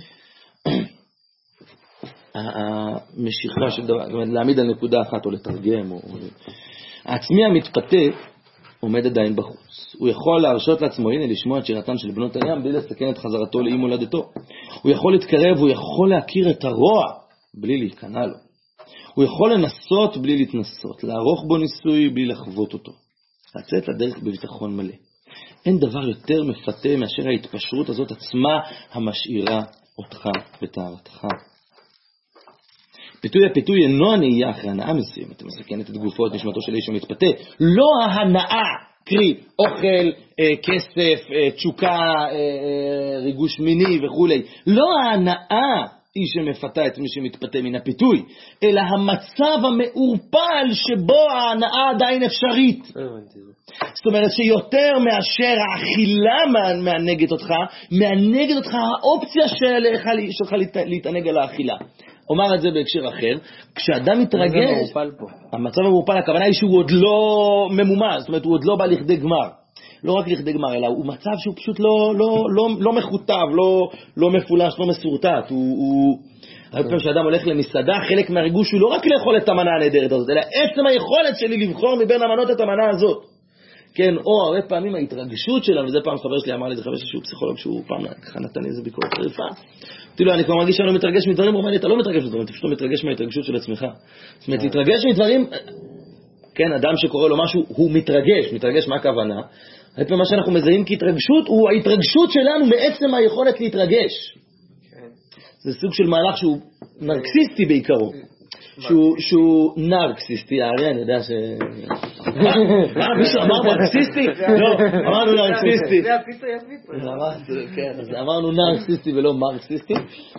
המשיכה של דבר, זאת אומרת, להעמיד על נקודה אחת או לתרגם. או... העצמי המתפתה עומד עדיין בחוץ. הוא יכול להרשות לעצמו, הנה, לשמוע את שירתם של בנות הים בלי לסכן את חזרתו לאם הולדתו. הוא יכול להתקרב, הוא יכול להכיר את הרוע בלי להיכנע לו. הוא יכול לנסות בלי להתנסות, לערוך בו ניסוי בלי לחוות אותו. לצאת לדרך בביטחון מלא. אין דבר יותר מפתה מאשר ההתפשרות הזאת עצמה המשאירה אותך וטהרתך. פיתוי הפיתוי אינו הנהייה אחרי הנאה מסוימת, מסכנת את גופו, את נשמתו של איש המתפתה. לא ההנאה, קרי, אוכל, אה, כסף, אה, תשוקה, אה, אה, ריגוש מיני וכו'. לא ההנאה היא שמפתה את מי שמתפתה מן הפיתוי, אלא המצב המעורפל שבו ההנאה עדיין אפשרית. זאת אומרת שיותר מאשר האכילה מענגת אותך, מענגת אותך האופציה שלך, שלך להתענג על האכילה. אומר את זה בהקשר אחר, כשאדם מתרגש, המצב המעורפל, הכוונה היא שהוא עוד לא ממומש, זאת אומרת הוא עוד לא בא לכדי גמר. לא רק לכדי גמר, אלא הוא מצב שהוא פשוט לא, לא, לא, לא מחוטב, לא, לא מפולש, לא מסורטט. הוא, הוא... הרבה פעמים שאדם הולך למסעדה, חלק מהריגוש הוא לא רק לאכול את המנה הנהדרת הזאת, אלא עצם היכולת שלי לבחור מבין המנות את המנה הזאת. כן, או הרבה פעמים ההתרגשות שלנו, וזה פעם חבר שלי אמר לי, זה חבר שלי שהוא פסיכולוג, שהוא פעם ככה נתן לי איזה ביקורת חריפה. אמרתי לו, אני כבר מרגיש שאני לא מתרגש מדברים, הוא אומר לי, אתה לא מתרגש מדברים, אתה פשוט לא מתרגש מההתרגשות של עצמך. זאת אומרת, להתרגש מדברים, כן, אדם שקורא לו משהו, הוא מתרגש, מתרגש מה הכוונה? הרבה פעמים מה שאנחנו מזהים כהתרגשות, הוא ההתרגשות שלנו מעצם היכולת להתרגש. זה סוג של מהלך שהוא נרקסיסטי בעיקרו. שהוא נרקסיסטי, הרי אני יודע ש... מה, מישהו אמר נרקסיסטי? לא, אמרנו נרקסיסטי. זה הפיתוי הפיתוי. כן, אז אמרנו נרקסיסטי ולא מרקסיסטי.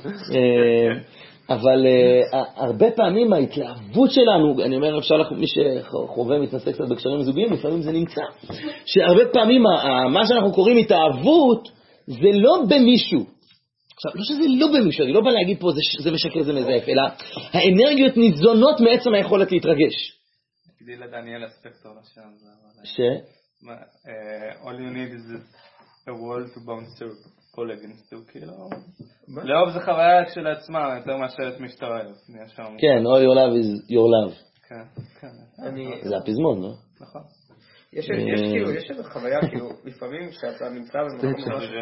אבל הרבה פעמים ההתלהבות שלנו, אני אומר, אפשר לך, מי שחווה מתנסה קצת בקשרים זוגיים, לפעמים זה נמצא, שהרבה פעמים מה שאנחנו קוראים התאהבות, זה לא במישהו. עכשיו, לא שזה לא במישהו, אני לא בא להגיד פה זה משקר, זה מזייף, אלא האנרגיות ניזונות מעצם היכולת להתרגש. תגידי לדניאל הספקטור לשם. ש? All you need is a wall to bounce to pull against you, כאילו. לאהוב זה חוויה של עצמה, יותר מאשר את מי שאתה אוהב. כן, all your love is your love. כן, כן. זה הפזמון, לא? נכון. יש כאילו, יש איזו חוויה, כאילו, לפעמים כשאתה נמצא במקום ממש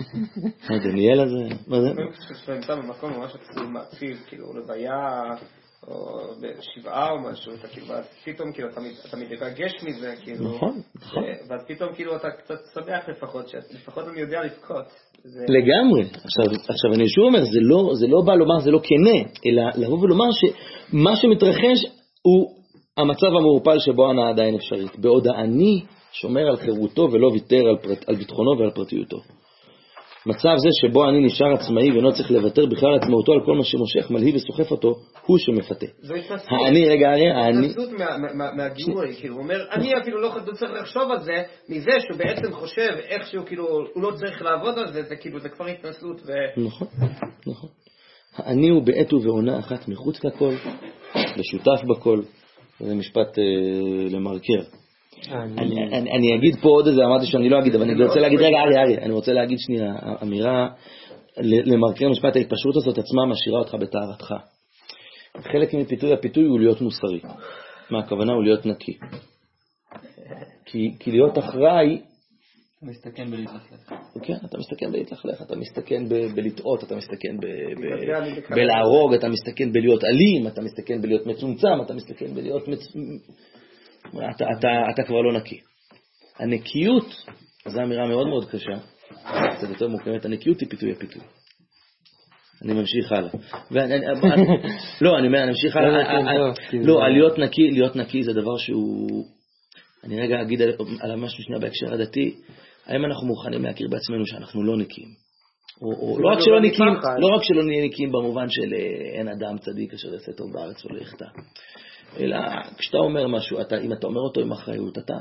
עצוב, דניאל הזה, מה זה? כשאתה נמצא במקום ממש עצוב, מעציב, כאילו, לוויה או בשבעה או משהו, אתה כאילו, ואז פתאום כאילו אתה מתרגש מזה, כאילו, נכון, נכון. ואז פתאום כאילו אתה קצת שמח לפחות, שלפחות אני יודע לבכות. לגמרי. עכשיו, עכשיו אני שוב אומר, זה לא, זה לא בא לומר, זה לא כנה, אלא לבוא ולומר שמה שמתרחש הוא המצב המעורפל שבו הנאה עדיין אפשרית, בעוד האני שומר על חירותו ולא ויתר על, פרט, על ביטחונו ועל פרטיותו. מצב זה שבו אני נשאר עצמאי ואינו צריך לוותר בכלל עצמאותו על כל מה שמושך, מלהיב וסוחף אותו, הוא שמפתה. זו התנסות. האני, רגע, האני... התנסות מהגיבורי, כאילו, הוא אומר, אני אפילו לא צריך לחשוב על זה, מזה שהוא בעצם חושב איכשהו, כאילו, הוא לא צריך לעבוד על זה, זה כאילו, זה כבר התנסות ו... נכון, נכון. האני הוא בעת ובעונה אחת מחוץ לכל, ושותף בכל, זה משפט אה, למרקר. אני, אני, אני אגיד פה עוד איזה, אמרתי שאני לא אגיד, אבל אני רוצה להגיד, רגע, ארי, ארי, אני רוצה להגיד שנייה, אמירה, למרקר משפט ההתפשרות הזאת עצמה משאירה אותך בתארתך. חלק מפיתוי הפיתוי הוא להיות מוסרי. מה הכוונה? הוא להיות נקי. כי, כי להיות אחראי, אתה מסתכן בלהתלכלך. כן, אתה מסתכן בלהתלכלך, אתה מסתכן ב- בלטעות, אתה מסתכן ב- ב- בלהרוג, אתה מסתכן בלהיות אלים, אתה מסתכן בלהיות מצומצם, אתה מסתכן בלהיות מצ... אתה, אתה, אתה כבר לא נקי. הנקיות, זו אמירה מאוד מאוד קשה, קצת יותר מוקמת, הנקיות היא פיתוי הפיתוי. אני ממשיך הלאה. ואני, לא, אני אומר, אני ממשיך הלאה. לא, להיות נקי, להיות נקי זה דבר שהוא... אני רגע אגיד על משהו שנייה בהקשר הדתי, האם אנחנו מוכנים להכיר בעצמנו שאנחנו לא נקיים? או לא רק שלא נקיים, לא רק שלא נהיה נקיים במובן של אין אדם צדיק אשר יעשה טוב בארץ ולא יחטא. אלא כשאתה אומר משהו, אתה, אם אתה אומר אותו עם אחריות, אתה,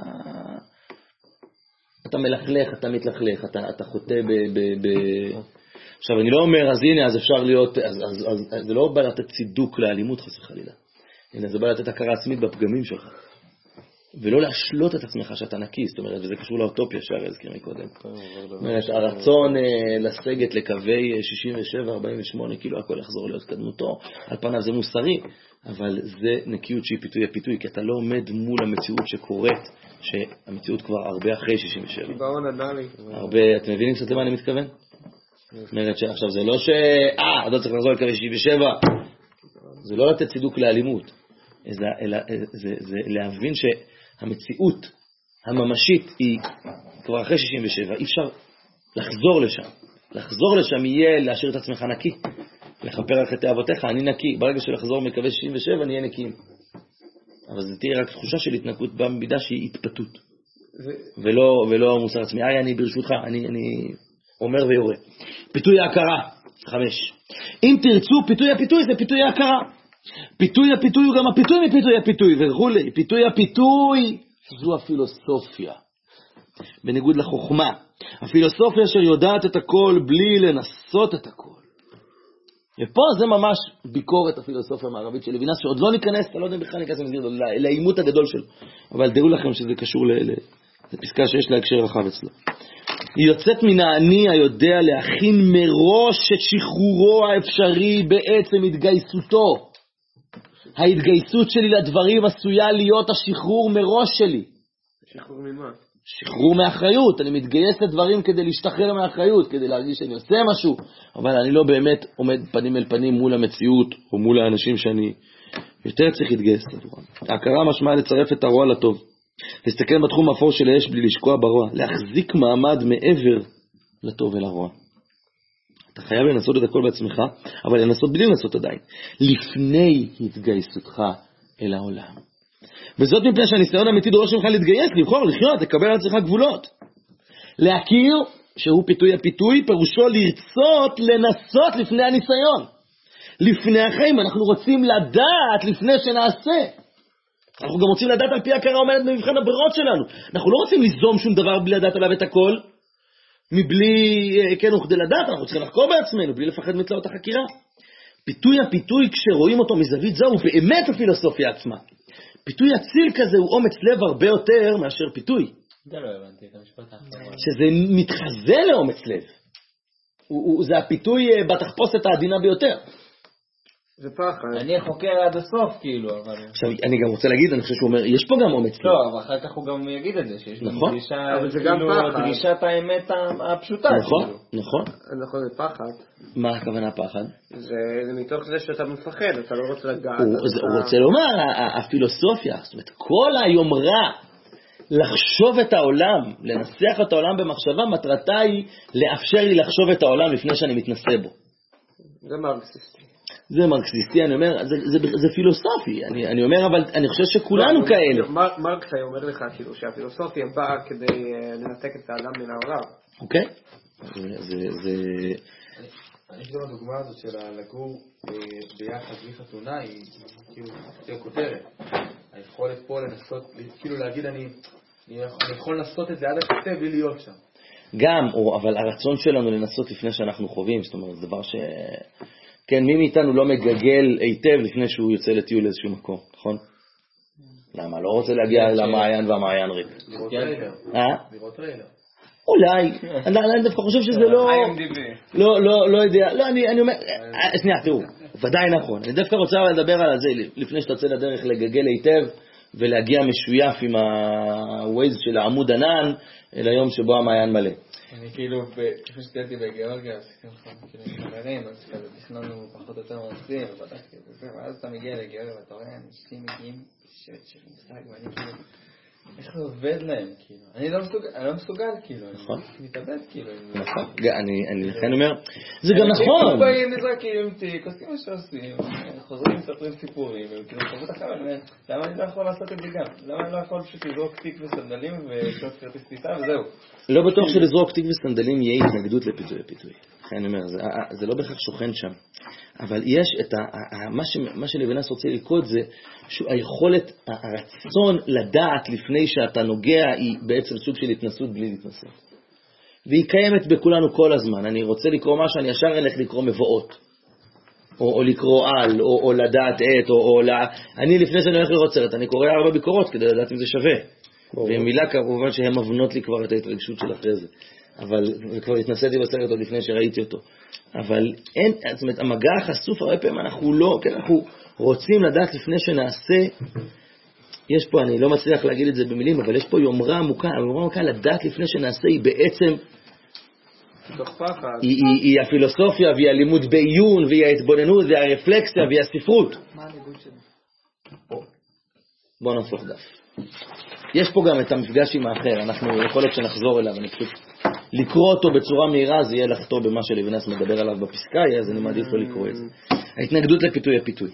אתה מלכלך, אתה מתלכלך, אתה, אתה חוטא ב, ב, ב... עכשיו אני לא אומר, אז הנה, אז אפשר להיות, אז, אז, אז, אז זה לא בא לתת צידוק לאלימות חס וחלילה. הנה, זה בא לתת הכרה עצמית בפגמים שלך. ולא להשלות את עצמך שאתה נקי, זאת אומרת, וזה קשור לאוטופיה שהרי הזכיר מקודם. זאת אומרת, הרצון לסגת לקווי שישים ושבע ארבעים ושמונה, כאילו הכל יחזור להיות קדמותו, על פניו זה מוסרי, אבל זה נקיות שהיא פיתוי הפיתוי, כי אתה לא עומד מול המציאות שקורית, שהמציאות כבר הרבה אחרי שישים ושבע. הרבה, אתם מבינים קצת למה אני מתכוון? זאת אומרת שעכשיו זה לא ש... אה, אתה צריך לחזור לקווי שישים ושבע, זה לא לתת צידוק לאלימות, אלא זה, זה להבין שהמציאות הממשית היא כבר אחרי שישים ושבע, אי אפשר לחזור לשם. לחזור לשם יהיה להשאיר את עצמך נקי, לכפר על חטאי אבותיך, אני נקי. ברגע שלחזור מקווה שישים ושבע נהיה נקיים. אבל זה תהיה רק תחושה של התנקות במידה שהיא התפתות. ולא, ולא מוסר עצמי. אי, אני ברשותך, אני, אני אומר ויורה. פיתוי ההכרה, חמש. אם תרצו, פיתוי הפיתוי זה פיתוי ההכרה. פיתוי הפיתוי הוא גם הפיתוי מפיתוי הפיתוי, וכולי. פיתוי הפיתוי זו הפילוסופיה. בניגוד לחוכמה. הפילוסופיה אשר יודעת את הכל בלי לנסות את הכל. ופה זה ממש ביקורת הפילוסופיה המערבית של לוינס, שעוד לא ניכנס, אתה לא יודע בכלל ניכנס למסגרת, לאימות הגדול שלו. אבל דעו לכם שזה קשור ל... זה פסקה שיש לה הקשר רחב אצלו. היא יוצאת מן האני היודע להכין מראש את שחרורו האפשרי בעצם התגייסותו. ההתגייסות שלי לדברים עשויה להיות השחרור מראש שלי. שחרור ממה? שחרור מאחריות. אני מתגייס לדברים כדי להשתחרר מאחריות, כדי להרגיש שאני עושה משהו, אבל אני לא באמת עומד פנים אל פנים מול המציאות, או מול האנשים שאני יותר צריך להתגייס לדברים. ההכרה משמעה לצרף את הרוע לטוב. להסתכל בתחום האפור של האש בלי לשקוע ברוע. להחזיק מעמד מעבר לטוב ולרוע. אתה חייב לנסות את הכל בעצמך, אבל לנסות בלי לנסות עדיין. לפני התגייסותך אל העולם. וזאת מפני שהניסיון האמיתי דורש ממך להתגייס, לבחור, לחיות, לקבל על עצמך גבולות. להכיר שהוא פיתוי הפיתוי, פירושו לרצות, לנסות לפני הניסיון. לפני החיים, אנחנו רוצים לדעת לפני שנעשה. אנחנו גם רוצים לדעת על פי הכרה עומדת במבחן הברירות שלנו. אנחנו לא רוצים ליזום שום דבר בלי לדעת עליו את הכל, מבלי, כן, וכדי לדעת, אנחנו צריכים לחקור בעצמנו, בלי לפחד מתלאות החקירה. פיתוי הפיתוי, כשרואים אותו מזווית זו, הוא באמת הפילוסופיה עצמה. פיתוי אציל כזה הוא אומץ לב הרבה יותר מאשר פיתוי. זה לא הבנתי, את המשפט האחרון. שזה מתחזה לאומץ לב. הוא, הוא, זה הפיתוי בתחפושת העדינה ביותר. זה פחד. אני חוקר עד הסוף, כאילו, אבל... עכשיו, אני גם רוצה להגיד, אני חושב שהוא אומר, יש פה גם אומץ. לא, אבל אחר כך הוא גם יגיד את זה, שיש נכון. דרישה, אבל זה גם כאילו, פחד. דרישת האמת הפשוטה. נכון, כאילו. נכון. נכון, זה פחד. מה הכוונה פחד? זה זה מתוך זה שאתה מפחד, אתה לא רוצה לגעת. הוא אתה- הוא רוצה לומר, ה- הפילוסופיה, זאת אומרת, כל היומרה, לחשוב את העולם, לנסח את העולם במחשבה, מטרתה היא לאפשר לי לחשוב את העולם לפני שאני מתנסה בו. זה מרקסיסטי. זה מרקסיסטי, אני אומר, זה, זה, זה פילוסופי, אני, אני אומר, אבל אני חושב שכולנו כאלה. מר- מרקס היה אומר לך כאילו שהפילוסופיה באה כדי אה, לנתק את האדם מן העולם. אוקיי? זה, זה, זה... אני חושב הדוגמה הזאת של לגור אה, ביחד בלי חתונה היא כאילו יותר כותרת. היכולת פה לנסות, כאילו להגיד אני אני יכול לנסות את זה עד הקצה בלי להיות שם. גם, או, אבל הרצון שלנו לנסות לפני שאנחנו חווים, זאת אומרת, זה דבר ש... כן, מי מאיתנו לא מגגל היטב לפני שהוא יוצא לטיול לאיזשהו מקום, נכון? למה? לא רוצה להגיע למעיין והמעיין ריק. לראות ריילר. אה? לראות ריילר. אולי, אני אני דווקא חושב שזה לא... לא, לא, לא יודע, לא, אני, אני אומר, אה, שנייה, תראו, ודאי נכון, אני דווקא רוצה לדבר על זה, לפני שאתה יוצא לדרך לגגל היטב, ולהגיע משויף עם הווייז של העמוד ענן, אל היום שבו המעיין מלא. אני כאילו, כפי שתיאלתי בגיאורגיה, עשיתי לך כאילו חברים, אז כזה תכננו פחות או יותר מעשים, ובדקתי את זה, ואז אתה מגיע לגיאורגיה ואתה רואה, אנשים מגיעים בשבט של מושג, ואני כאילו, איך זה עובד להם, כאילו? אני לא מסוגל, אני לא מסוגל, כאילו, אני מתאבד, כאילו. נכון, אני לכן אומר, זה גם נכון. הם באים נזרקים עם תיק, עושים מה שעושים, חוזרים, מספרים סיפורים, הם כאילו חוות אחר, למה אני לא יכול לעשות את זה גם? למה אני לא יכול פשוט לזרוק תיק וסנדלים ולקנות כרטיס טיסה וזהו? לא בטוח שלזרוק תיק וסנדלים יהיה התנגדות לפיתוי הפיתוי. אני אומר, זה לא בהכרח שוכן שם. אבל יש את ה... מה שלבנס רוצה לקרוא את זה, היכולת, הרצון לדעת לפני שאתה נוגע, היא בעצם סוג של התנסות בלי להתנסה. והיא קיימת בכולנו כל הזמן. אני רוצה לקרוא משהו, אני ישר אלך לקרוא מבואות. או, או לקרוא על, או, או לדעת את, או, או לה... אני לפני שאני הולך לראות סרט, אני קורא ארבע ביקורות כדי לדעת אם זה שווה. ומילה כמובן שהן מבנות לי כבר את ההתרגשות של אחרי זה. אבל כבר התנסיתי בסרט עוד לפני שראיתי אותו. אבל אין, זאת אומרת, המגע החשוף הרבה פעמים אנחנו לא, כן, אנחנו רוצים לדעת לפני שנעשה, יש פה, אני לא מצליח להגיד את זה במילים, אבל יש פה יומרה עמוקה, יומרה עמוקה לדעת לפני שנעשה היא בעצם, מתוך פחד. היא, היא, היא הפילוסופיה והיא הלימוד בעיון והיא ההתבוננות והיא הרפלקסיה והיא הספרות. מה הניגוד שלי? בוא נהפוך דף. יש פה גם את המפגש עם האחר, אנחנו יכול להיות שנחזור אליו, אני פשוט לקרוא אותו בצורה מהירה, זה יהיה לחתור במה שלבנס מדבר עליו בפסקה, אז אני מעדיף לא לקרוא את זה. ההתנגדות לפיתוי הפיתוי.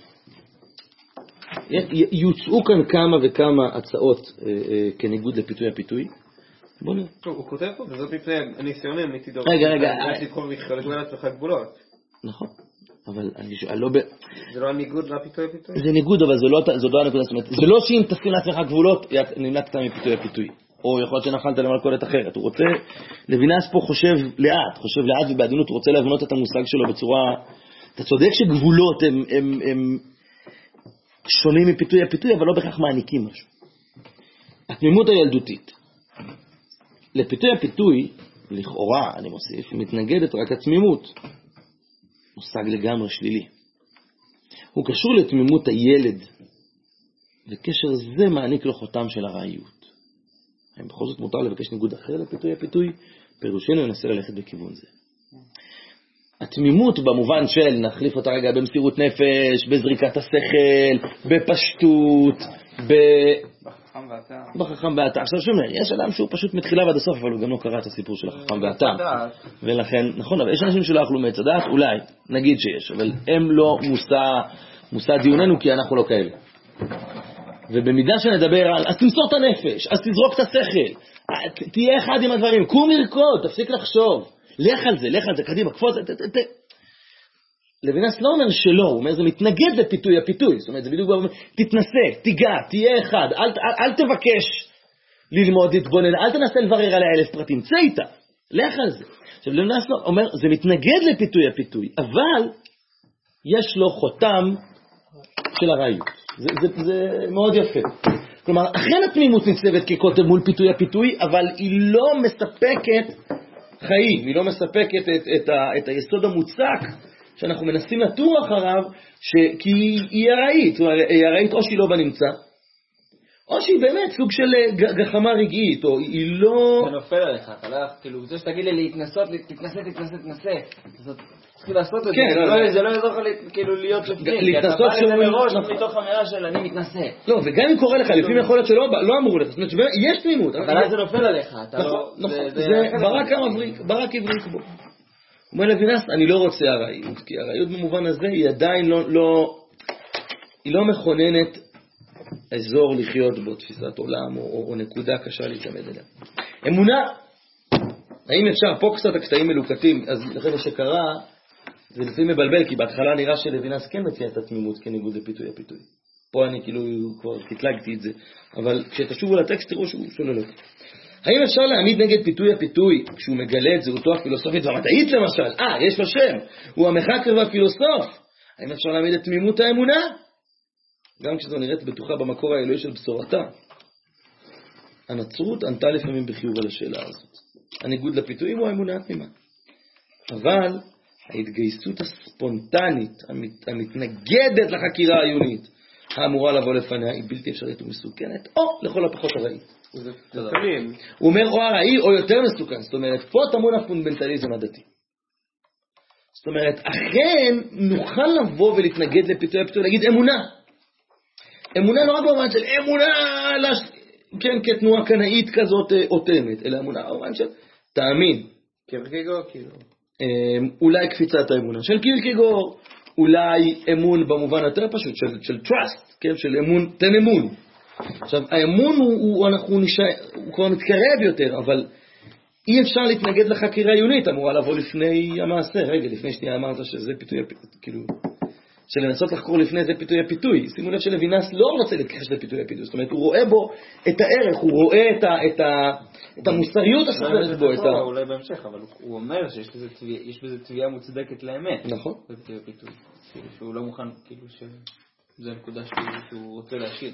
יוצאו כאן כמה וכמה הצעות אה, אה, כניגוד לפיתוי הפיתוי. בוא נראה. הוא כותב פה, וזאת מפני הניסיונים, הייתי דור. רגע, רגע. הייתי תקום מחלק בין עצמך גבולות. נכון. אבל אני שואל, לא ב... זה לא הניגוד לפיתוי הפיתוי? זה ניגוד, אבל זה לא, זה לא הנקודה, זאת אומרת, זה לא שאם תשים לעצמך גבולות, נמלטת מפיתוי הפיתוי. או יכול להיות שנפלת למלכודת אחרת. הוא רוצה, לבנס פה חושב לאט, חושב לאט ובעדינות, הוא רוצה להבנות את המושג שלו בצורה, אתה צודק שגבולות הם, הם, הם שונים מפיתוי הפיתוי, אבל לא בכך מעניקים משהו. התמימות הילדותית. לפיתוי הפיתוי, לכאורה, אני מוסיף, מתנגדת רק התמימות. מושג לגמרי שלילי. הוא קשור לתמימות הילד, וקשר זה מעניק לו חותם של הרעיות. אם בכל זאת מותר לבקש ניגוד אחר לפיתוי הפיתוי, פירושנו ינסה ללכת בכיוון זה. התמימות במובן של נחליף אותה רגע במסירות נפש, בזריקת השכל, בפשטות, ב... בחכם והטעם. בחכם והטעם. עכשיו שומר, יש אדם שהוא פשוט מתחילה ועד הסוף, אבל הוא גם לא קרא את הסיפור של החכם והטעם. ולכן, נכון, אבל יש אנשים שלא אכלו מעץ הדעת, אולי, נגיד שיש, אבל הם לא מושא, מושא דיוננו, כי אנחנו לא כאלה. ובמידה שנדבר על, אז תמסור את הנפש, אז תזרוק את השכל, תהיה אחד עם הדברים, קום ירקוד, תפסיק לחשוב, לך על זה, לך על זה, קדימה, קפוץ, ת, ת, ת. לבנס לא אומר שלא, הוא אומר זה מתנגד לפיתוי הפיתוי, זאת אומרת זה בדיוק אומר, תתנסה, תיגע, תהיה אחד, אל, אל, אל תבקש ללמוד, להתבונן, אל תנסה לברר עליה אלף פרטים, צא איתה, לך על זה. עכשיו לבנס לא אומר, זה מתנגד לפיתוי הפיתוי, אבל יש לו חותם של הרעיות. זה, זה, זה מאוד יפה. כלומר, אכן התמימות ניצבת כקוטב מול פיתוי הפיתוי, אבל היא לא מספקת חיים, היא לא מספקת את, את, ה, את היסוד המוצק שאנחנו מנסים לטור אחריו, ש... כי היא ארעית, זאת אומרת, היא ארעית או שהיא לא בנמצא, או שהיא באמת סוג של גחמה רגעית, או היא לא... זה נופל עליך, אתה לא, כאילו, זה שתגיד לי להתנסות, תתנסה, תתנסה, תתנסה, צריך לעשות את זה, זה לא יעזור לך כאילו להיות לפנים, כי אתה בא לזה מראש מתוך אמירה של אני מתנסה. לא, וגם אם קורה לך, לפעמים יכול להיות שלא אמרו לך, זאת אומרת שיש תמימות. אבל אז זה נופל עליך, אתה לא... נכון, זה ברק המבריק, ברק הבריק בו. הוא אומר לוינס, אני לא רוצה ארעיות, כי ארעיות במובן הזה היא עדיין לא, היא לא מכוננת אזור לחיות בו, תפיסת עולם, או, או נקודה קשה להתעמד אליה. אמונה, האם אפשר, פה קצת הקטעים מלוקטים, אז לכן מה שקרה, זה לפעמים מבלבל, כי בהתחלה נראה שלוינס כן מציע את התמימות כניגוד לפיתוי הפיתוי. פה אני כאילו כבר קטלגתי את זה, אבל כשתשובו לטקסט תראו שהוא שולל אותו. האם אפשר להעמיד נגד פיתוי הפיתוי, כשהוא מגלה את זהותו הפילוסופית והמדעית למשל? אה, יש לו שם, הוא המחקר והפילוסוף. האם אפשר להעמיד את תמימות האמונה? גם כשזו נראית בטוחה במקור האלוהי של בשורתה. הנצרות ענתה לפעמים בחיוב על השאלה הזאת. הניגוד לפיתויים הוא האמונה התמימה. אבל ההתגייסות הספונטנית, המת, המתנגדת לחקירה העיונית, האמורה לבוא לפניה, היא בלתי אפשרית ומסוכנת, או לכל הפחות ארעית. הוא אומר או ארעי או יותר מסוכן. זאת אומרת, פה טמון הפונדמנטליזם הדתי. זאת אומרת, אכן נוכל לבוא ולהתנגד לפיתוי הפיתוי, להגיד אמונה. אמונה לא רק במובן של אמונה, לש... כן, כתנועה קנאית כזאת אוטמת, אלא אמונה במובן של תאמין. קירקגור, כאילו. אולי קפיצת האמונה של קירקגור, אולי אמון במובן יותר פשוט, של, של trust, כן, של אמון, תן אמון. עכשיו, האמון הוא, הוא, אנחנו נשאר, הוא כבר מתקרב יותר, אבל אי אפשר להתנגד לחקירה עיונית, אמורה לבוא לפני המעשה. רגע, לפני שנייה אמרת שזה פיתוי, כאילו, שלנסות לחקור לפני זה פיתוי הפיתוי. שימו לב שלוינס לא רוצה להתכחש לפיתוי הפיתוי, זאת אומרת, הוא רואה בו את הערך, הוא רואה את, ה, את, ה, את המוסריות הסובבת בו. את ה... אולי בהמשך, אבל הוא אומר שיש בזה תביעה מוצדקת לאמת. נכון. בפיתוי הפיתוי. שהוא לא מוכן, כאילו, שזה הנקודה שהוא רוצה להשאיר.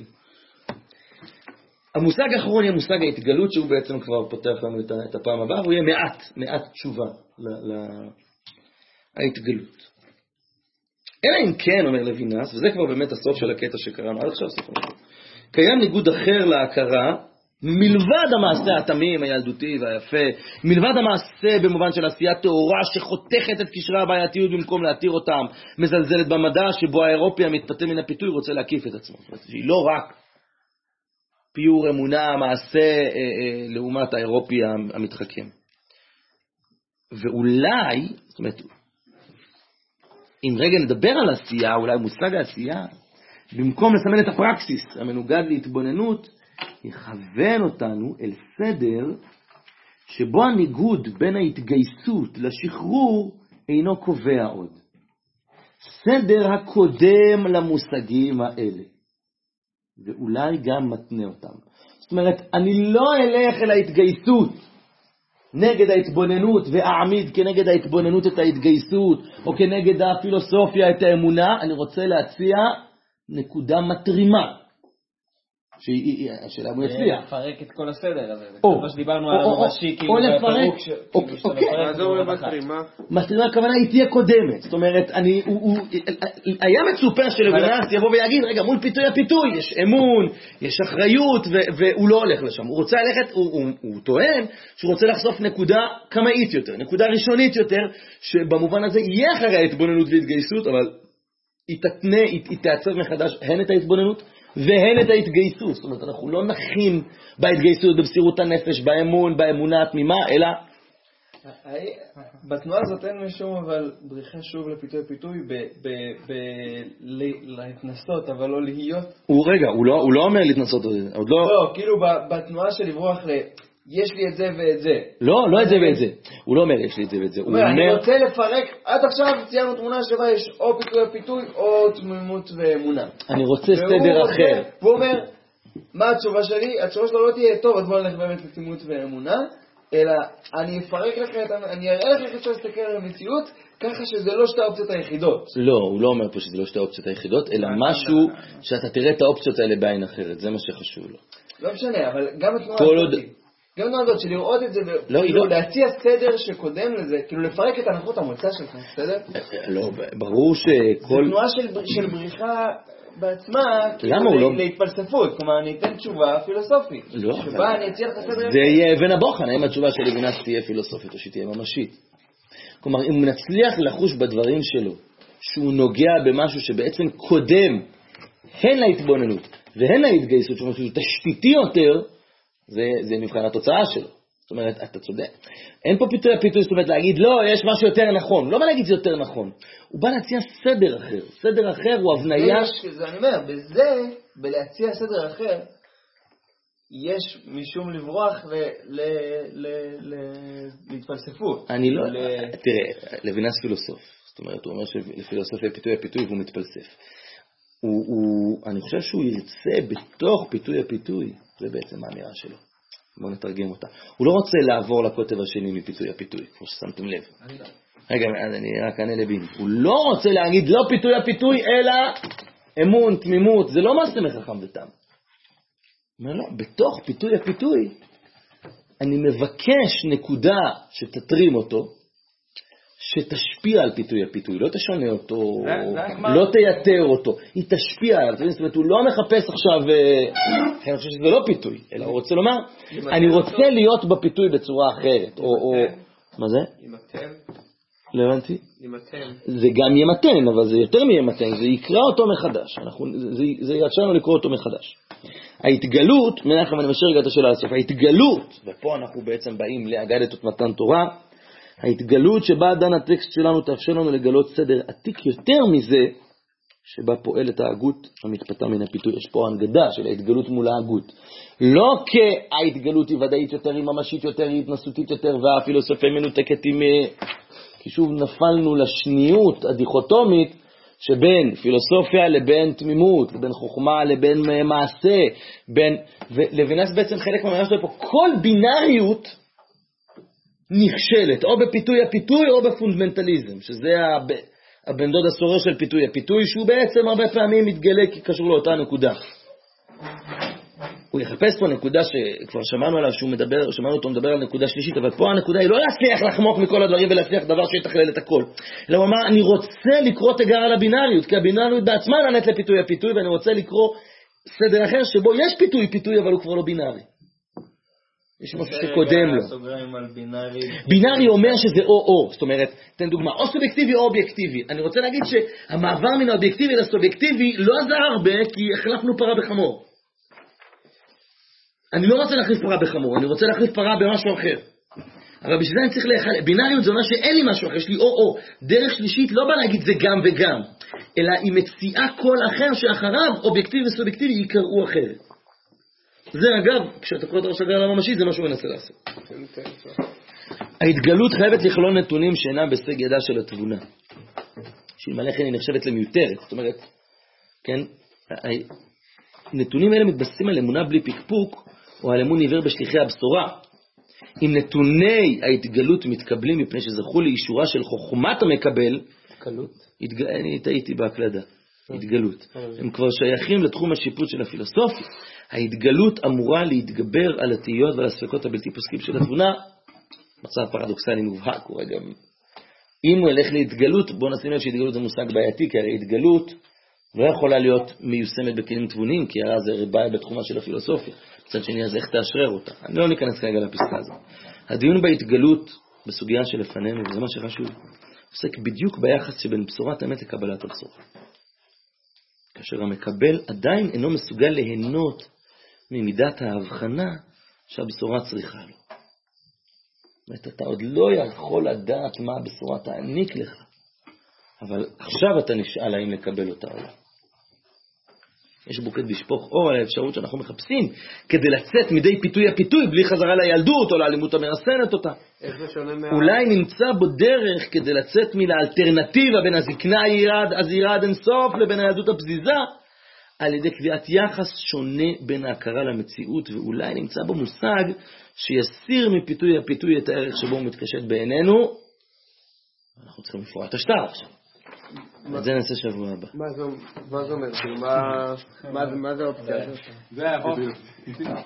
המושג האחרון יהיה מושג ההתגלות, שהוא בעצם כבר פותח לנו את הפעם הבאה, הוא יהיה מעט, מעט תשובה להתגלות. אלא אם כן, אומר לוינס, וזה כבר באמת הסוף של הקטע שקראנו, עד עכשיו סוף המשפט. קיים ניגוד אחר להכרה, מלבד המעשה התמים, הילדותי והיפה, מלבד המעשה במובן של עשייה תאורה שחותכת את קשרי הבעייתיות במקום להתיר אותם, מזלזלת במדע שבו האירופי המתפתה מן הפיתוי רוצה להקיף את עצמו. זאת אומרת, שהיא לא רק פיור אמונה, מעשה אה, אה, לעומת האירופי המתחכם. ואולי, זאת אומרת, אם רגע נדבר על עשייה, אולי מושג העשייה, במקום לסמן את הפרקסיס המנוגד להתבוננות, יכוון אותנו אל סדר שבו הניגוד בין ההתגייסות לשחרור אינו קובע עוד. סדר הקודם למושגים האלה. ואולי גם מתנה אותם. זאת אומרת, אני לא אלך אל ההתגייסות נגד ההתבוננות ואעמיד כנגד ההתבוננות את ההתגייסות, או כנגד הפילוסופיה את האמונה. אני רוצה להציע נקודה מטרימה. השאלה הוא יצליח. לפרק את כל הסדר הזה. כמו שדיברנו על הממשי, או לפרק. לעזור למטרימה. מטרימה הכוונה היא תהיה קודמת. זאת אומרת, היה מצופה שלוינס יבוא ויגיד, רגע, מול פיתוי הפיתוי, יש אמון, יש אחריות, והוא לא הולך לשם. הוא רוצה ללכת, הוא טוען שהוא רוצה לחשוף נקודה קמאית יותר, נקודה ראשונית יותר, שבמובן הזה יהיה אחרי ההתבוננות והתגייסות, אבל היא תתנה, היא תעצב מחדש הן את ההתבוננות, והן את ההתגייסות. זאת אומרת, אנחנו לא נחים בהתגייסות, במסירות הנפש, באמון, באמונה התמימה, אלא... בתנועה הזאת אין משום, אבל בריחה שוב לפיתוי פיתוי, להתנסות, אבל לא להיות. הוא רגע, הוא לא אומר להתנסות, עוד לא... לא, כאילו בתנועה של לברוח ל... יש לי את זה ואת זה. לא, לא את זה ואת זה. הוא לא אומר יש לי את זה ואת זה. הוא אומר, אני רוצה לפרק, עד עכשיו ציינו תמונה שבה יש או פיתוי פיתוי או תמימות ואמונה. אני רוצה סדר אחר. והוא אומר, מה התשובה שלי? התשובה שלו לא תהיה טוב, אז בוא נלך באמת לתמימות ואמונה, אלא אני אפרק לך, אני אראה לך איך אפשר להסתכל על המציאות, ככה שזה לא שתי האופציות היחידות. לא, הוא לא אומר פה שזה לא שתי האופציות היחידות, אלא משהו שאתה תראה את האופציות האלה בעין אחרת, זה מה שחשוב לו. לא משנה, אבל גם התנועה הזאת... גם נועדות של לראות את זה, כאילו להציע סדר שקודם לזה, כאילו לפרק את הנחות המוצא שלך, בסדר? לא, ברור שכל... זה תנועה של בריחה בעצמה, כאילו להתפלספות, כלומר אני אתן תשובה פילוסופית, שבה אני אציע לך סדר... זה יהיה אבן הבוחן, האם התשובה של לוינס תהיה פילוסופית או שתהיה ממשית. כלומר, אם הוא נצליח לחוש בדברים שלו, שהוא נוגע במשהו שבעצם קודם, הן להתבוננות והן להתגייסות, שהוא משהו תשתיתי יותר, זה, זה מבחן התוצאה שלו. זאת אומרת, אתה צודק. אין פה פיתוי הפיתוי, זאת אומרת להגיד, לא, יש משהו יותר נכון. לא בא להגיד זה יותר נכון. הוא בא להציע סדר אחר. סדר אחר הוא הבניה... זה, אני אומר, בזה, בלהציע סדר אחר, יש משום לברוח ל, ל, ל, ל, להתפלספות. אני לא... ל... תראה, לוינס פילוסוף. זאת אומרת, הוא אומר שלפילוסופיה פיתוי הפיתוי והוא מתפלסף. הוא, הוא, אני חושב שהוא ירצה בתוך פיתוי הפיתוי, זה בעצם האמירה שלו. בואו נתרגם אותה. הוא לא רוצה לעבור לקוטב השני מפיתוי הפיתוי, כמו ששמתם לב. רגע, אני רק אענה לבין. הוא לא רוצה להגיד לא פיתוי הפיתוי, אלא אמון, תמימות. זה לא מעשה מחכם ותם. אומר לא, בתוך פיתוי הפיתוי, אני מבקש נקודה שתתרים אותו, שתשפיע על פיתוי הפיתוי, לא תשנה אותו, לא תייתר אותו, היא תשפיע עליו. זאת אומרת, הוא לא מחפש עכשיו, אני חושב שזה לא פיתוי, אלא הוא רוצה לומר, אני רוצה להיות בפיתוי בצורה אחרת, או, מה זה? ימתן. לא הבנתי? ימתן. זה גם ימתן, אבל זה יותר מימתן, זה יקרא אותו מחדש, זה יאפשר לנו לקרוא אותו מחדש. ההתגלות, מנחם אני משאיר רגע את השאלה לסוף, ההתגלות, ופה אנחנו בעצם באים לאגדת את מתן תורה, ההתגלות שבה דן הטקסט שלנו תאפשר לנו לגלות סדר עתיק יותר מזה, שבה פועלת ההגות המתפתה מן הפיתוי. יש פה הנגדה של ההתגלות מול ההגות. לא כההתגלות היא ודאית יותר, היא ממשית יותר, היא התנסותית יותר, והפילוסופיה מנותקת עם... כי שוב נפלנו לשניות הדיכוטומית, שבין פילוסופיה לבין תמימות, לבין חוכמה לבין מעשה, בין... ולוינס בעצם חלק מהמילה שלו פה, כל בינאריות נכשלת, או בפיתוי הפיתוי או בפונדמנטליזם, שזה הבן דוד הסורר של פיתוי הפיתוי, שהוא בעצם הרבה פעמים מתגלה כקשור לאותה נקודה. הוא יחפש פה נקודה שכבר שמענו עליו, שהוא מדבר, שמענו אותו מדבר על נקודה שלישית, אבל פה הנקודה היא לא להצליח לחמוק מכל הדברים ולהצליח דבר שיתכלל את הכל. אלא הוא אמר, אני רוצה לקרוא תיגר על הבינאריות, כי הבינאריות בעצמה נענית לפיתוי הפיתוי, ואני רוצה לקרוא סדר אחר שבו יש פיתוי פיתוי, אבל הוא כבר לא בינארי. יש משהו שקודם לו. בינארי אומר שזה או-או, זאת אומרת, תן דוגמה, או סובייקטיבי או אובייקטיבי. אני רוצה להגיד שהמעבר מן האובייקטיבי לסובייקטיבי לא עזר הרבה, כי החלפנו פרה בחמור. אני לא רוצה להחליף פרה בחמור, אני רוצה להחליף פרה במשהו אחר. אבל בשביל זה אני צריך להחליף, בינאריות זה אומר שאין לי משהו אחר, יש לי או-או. דרך שלישית לא בא להגיד זה גם וגם, אלא היא מציעה כל אחר שאחריו, אובייקטיבי וסובייקטיבי יקראו אחרת. זה אגב, כשאתה קורא את הראש הגרל הממשי, זה מה שהוא מנסה לעשות. ההתגלות חייבת לכלול נתונים שאינם בסג ידה של התבונה. שאלמלא כן היא נחשבת למיותרת. זאת אומרת, כן, נתונים האלה מתבססים על אמונה בלי פקפוק, או על אמון עיוור בשליחי הבשורה. אם נתוני ההתגלות מתקבלים מפני שזכו לאישורה של חוכמת המקבל, התגלות? אני טעיתי בהקלדה. התגלות. הם כבר שייכים לתחום השיפוט של הפילוסופיה. ההתגלות אמורה להתגבר על התהיות ועל הספקות הבלתי פוסקים של התבונה. מצב פרדוקסלי מובהק, הוא רגע... אם הוא ילך להתגלות, בוא נשים לב שהתגלות זה מושג בעייתי, כי הרי התגלות לא יכולה להיות מיושמת בכלים תבונים, כי הרי זה ריבה בתחומה של הפילוסופיה. מצד שני, אז איך תאשרר אותה? אני לא ניכנס כרגע לפסקה הזו. הדיון בהתגלות, בסוגיה שלפנינו, וזה מה שחשוב, עוסק בדיוק ביחס שבין בשורת האמת לקבלת הבשורה. כאשר המקבל עדיין אינו מסוגל ליהנות ממידת ההבחנה שהבשורה צריכה לו. זאת אומרת, אתה עוד לא יכול לדעת מה הבשורה תעניק לך, אבל עכשיו אתה נשאל האם לקבל אותה או לא. יש בוקד בשפוך אור על האפשרות שאנחנו מחפשים כדי לצאת מדי פיתוי הפיתוי בלי חזרה לילדות או לאלימות המרסנת אותה. אולי נמצא בו דרך כדי לצאת מלאלטרנטיבה בין הזקנה הזהירה עד אינסוף לבין הילדות הפזיזה, על ידי קביעת יחס שונה בין ההכרה למציאות, ואולי נמצא בו מושג שיסיר מפיתוי הפיתוי את הערך שבו הוא מתקשט בעינינו. אנחנו צריכים לפרוע את השטר עכשיו. את זה נעשה שבוע הבא. מה זה אומר? מה זה האופציה הזאת? זה הרוב.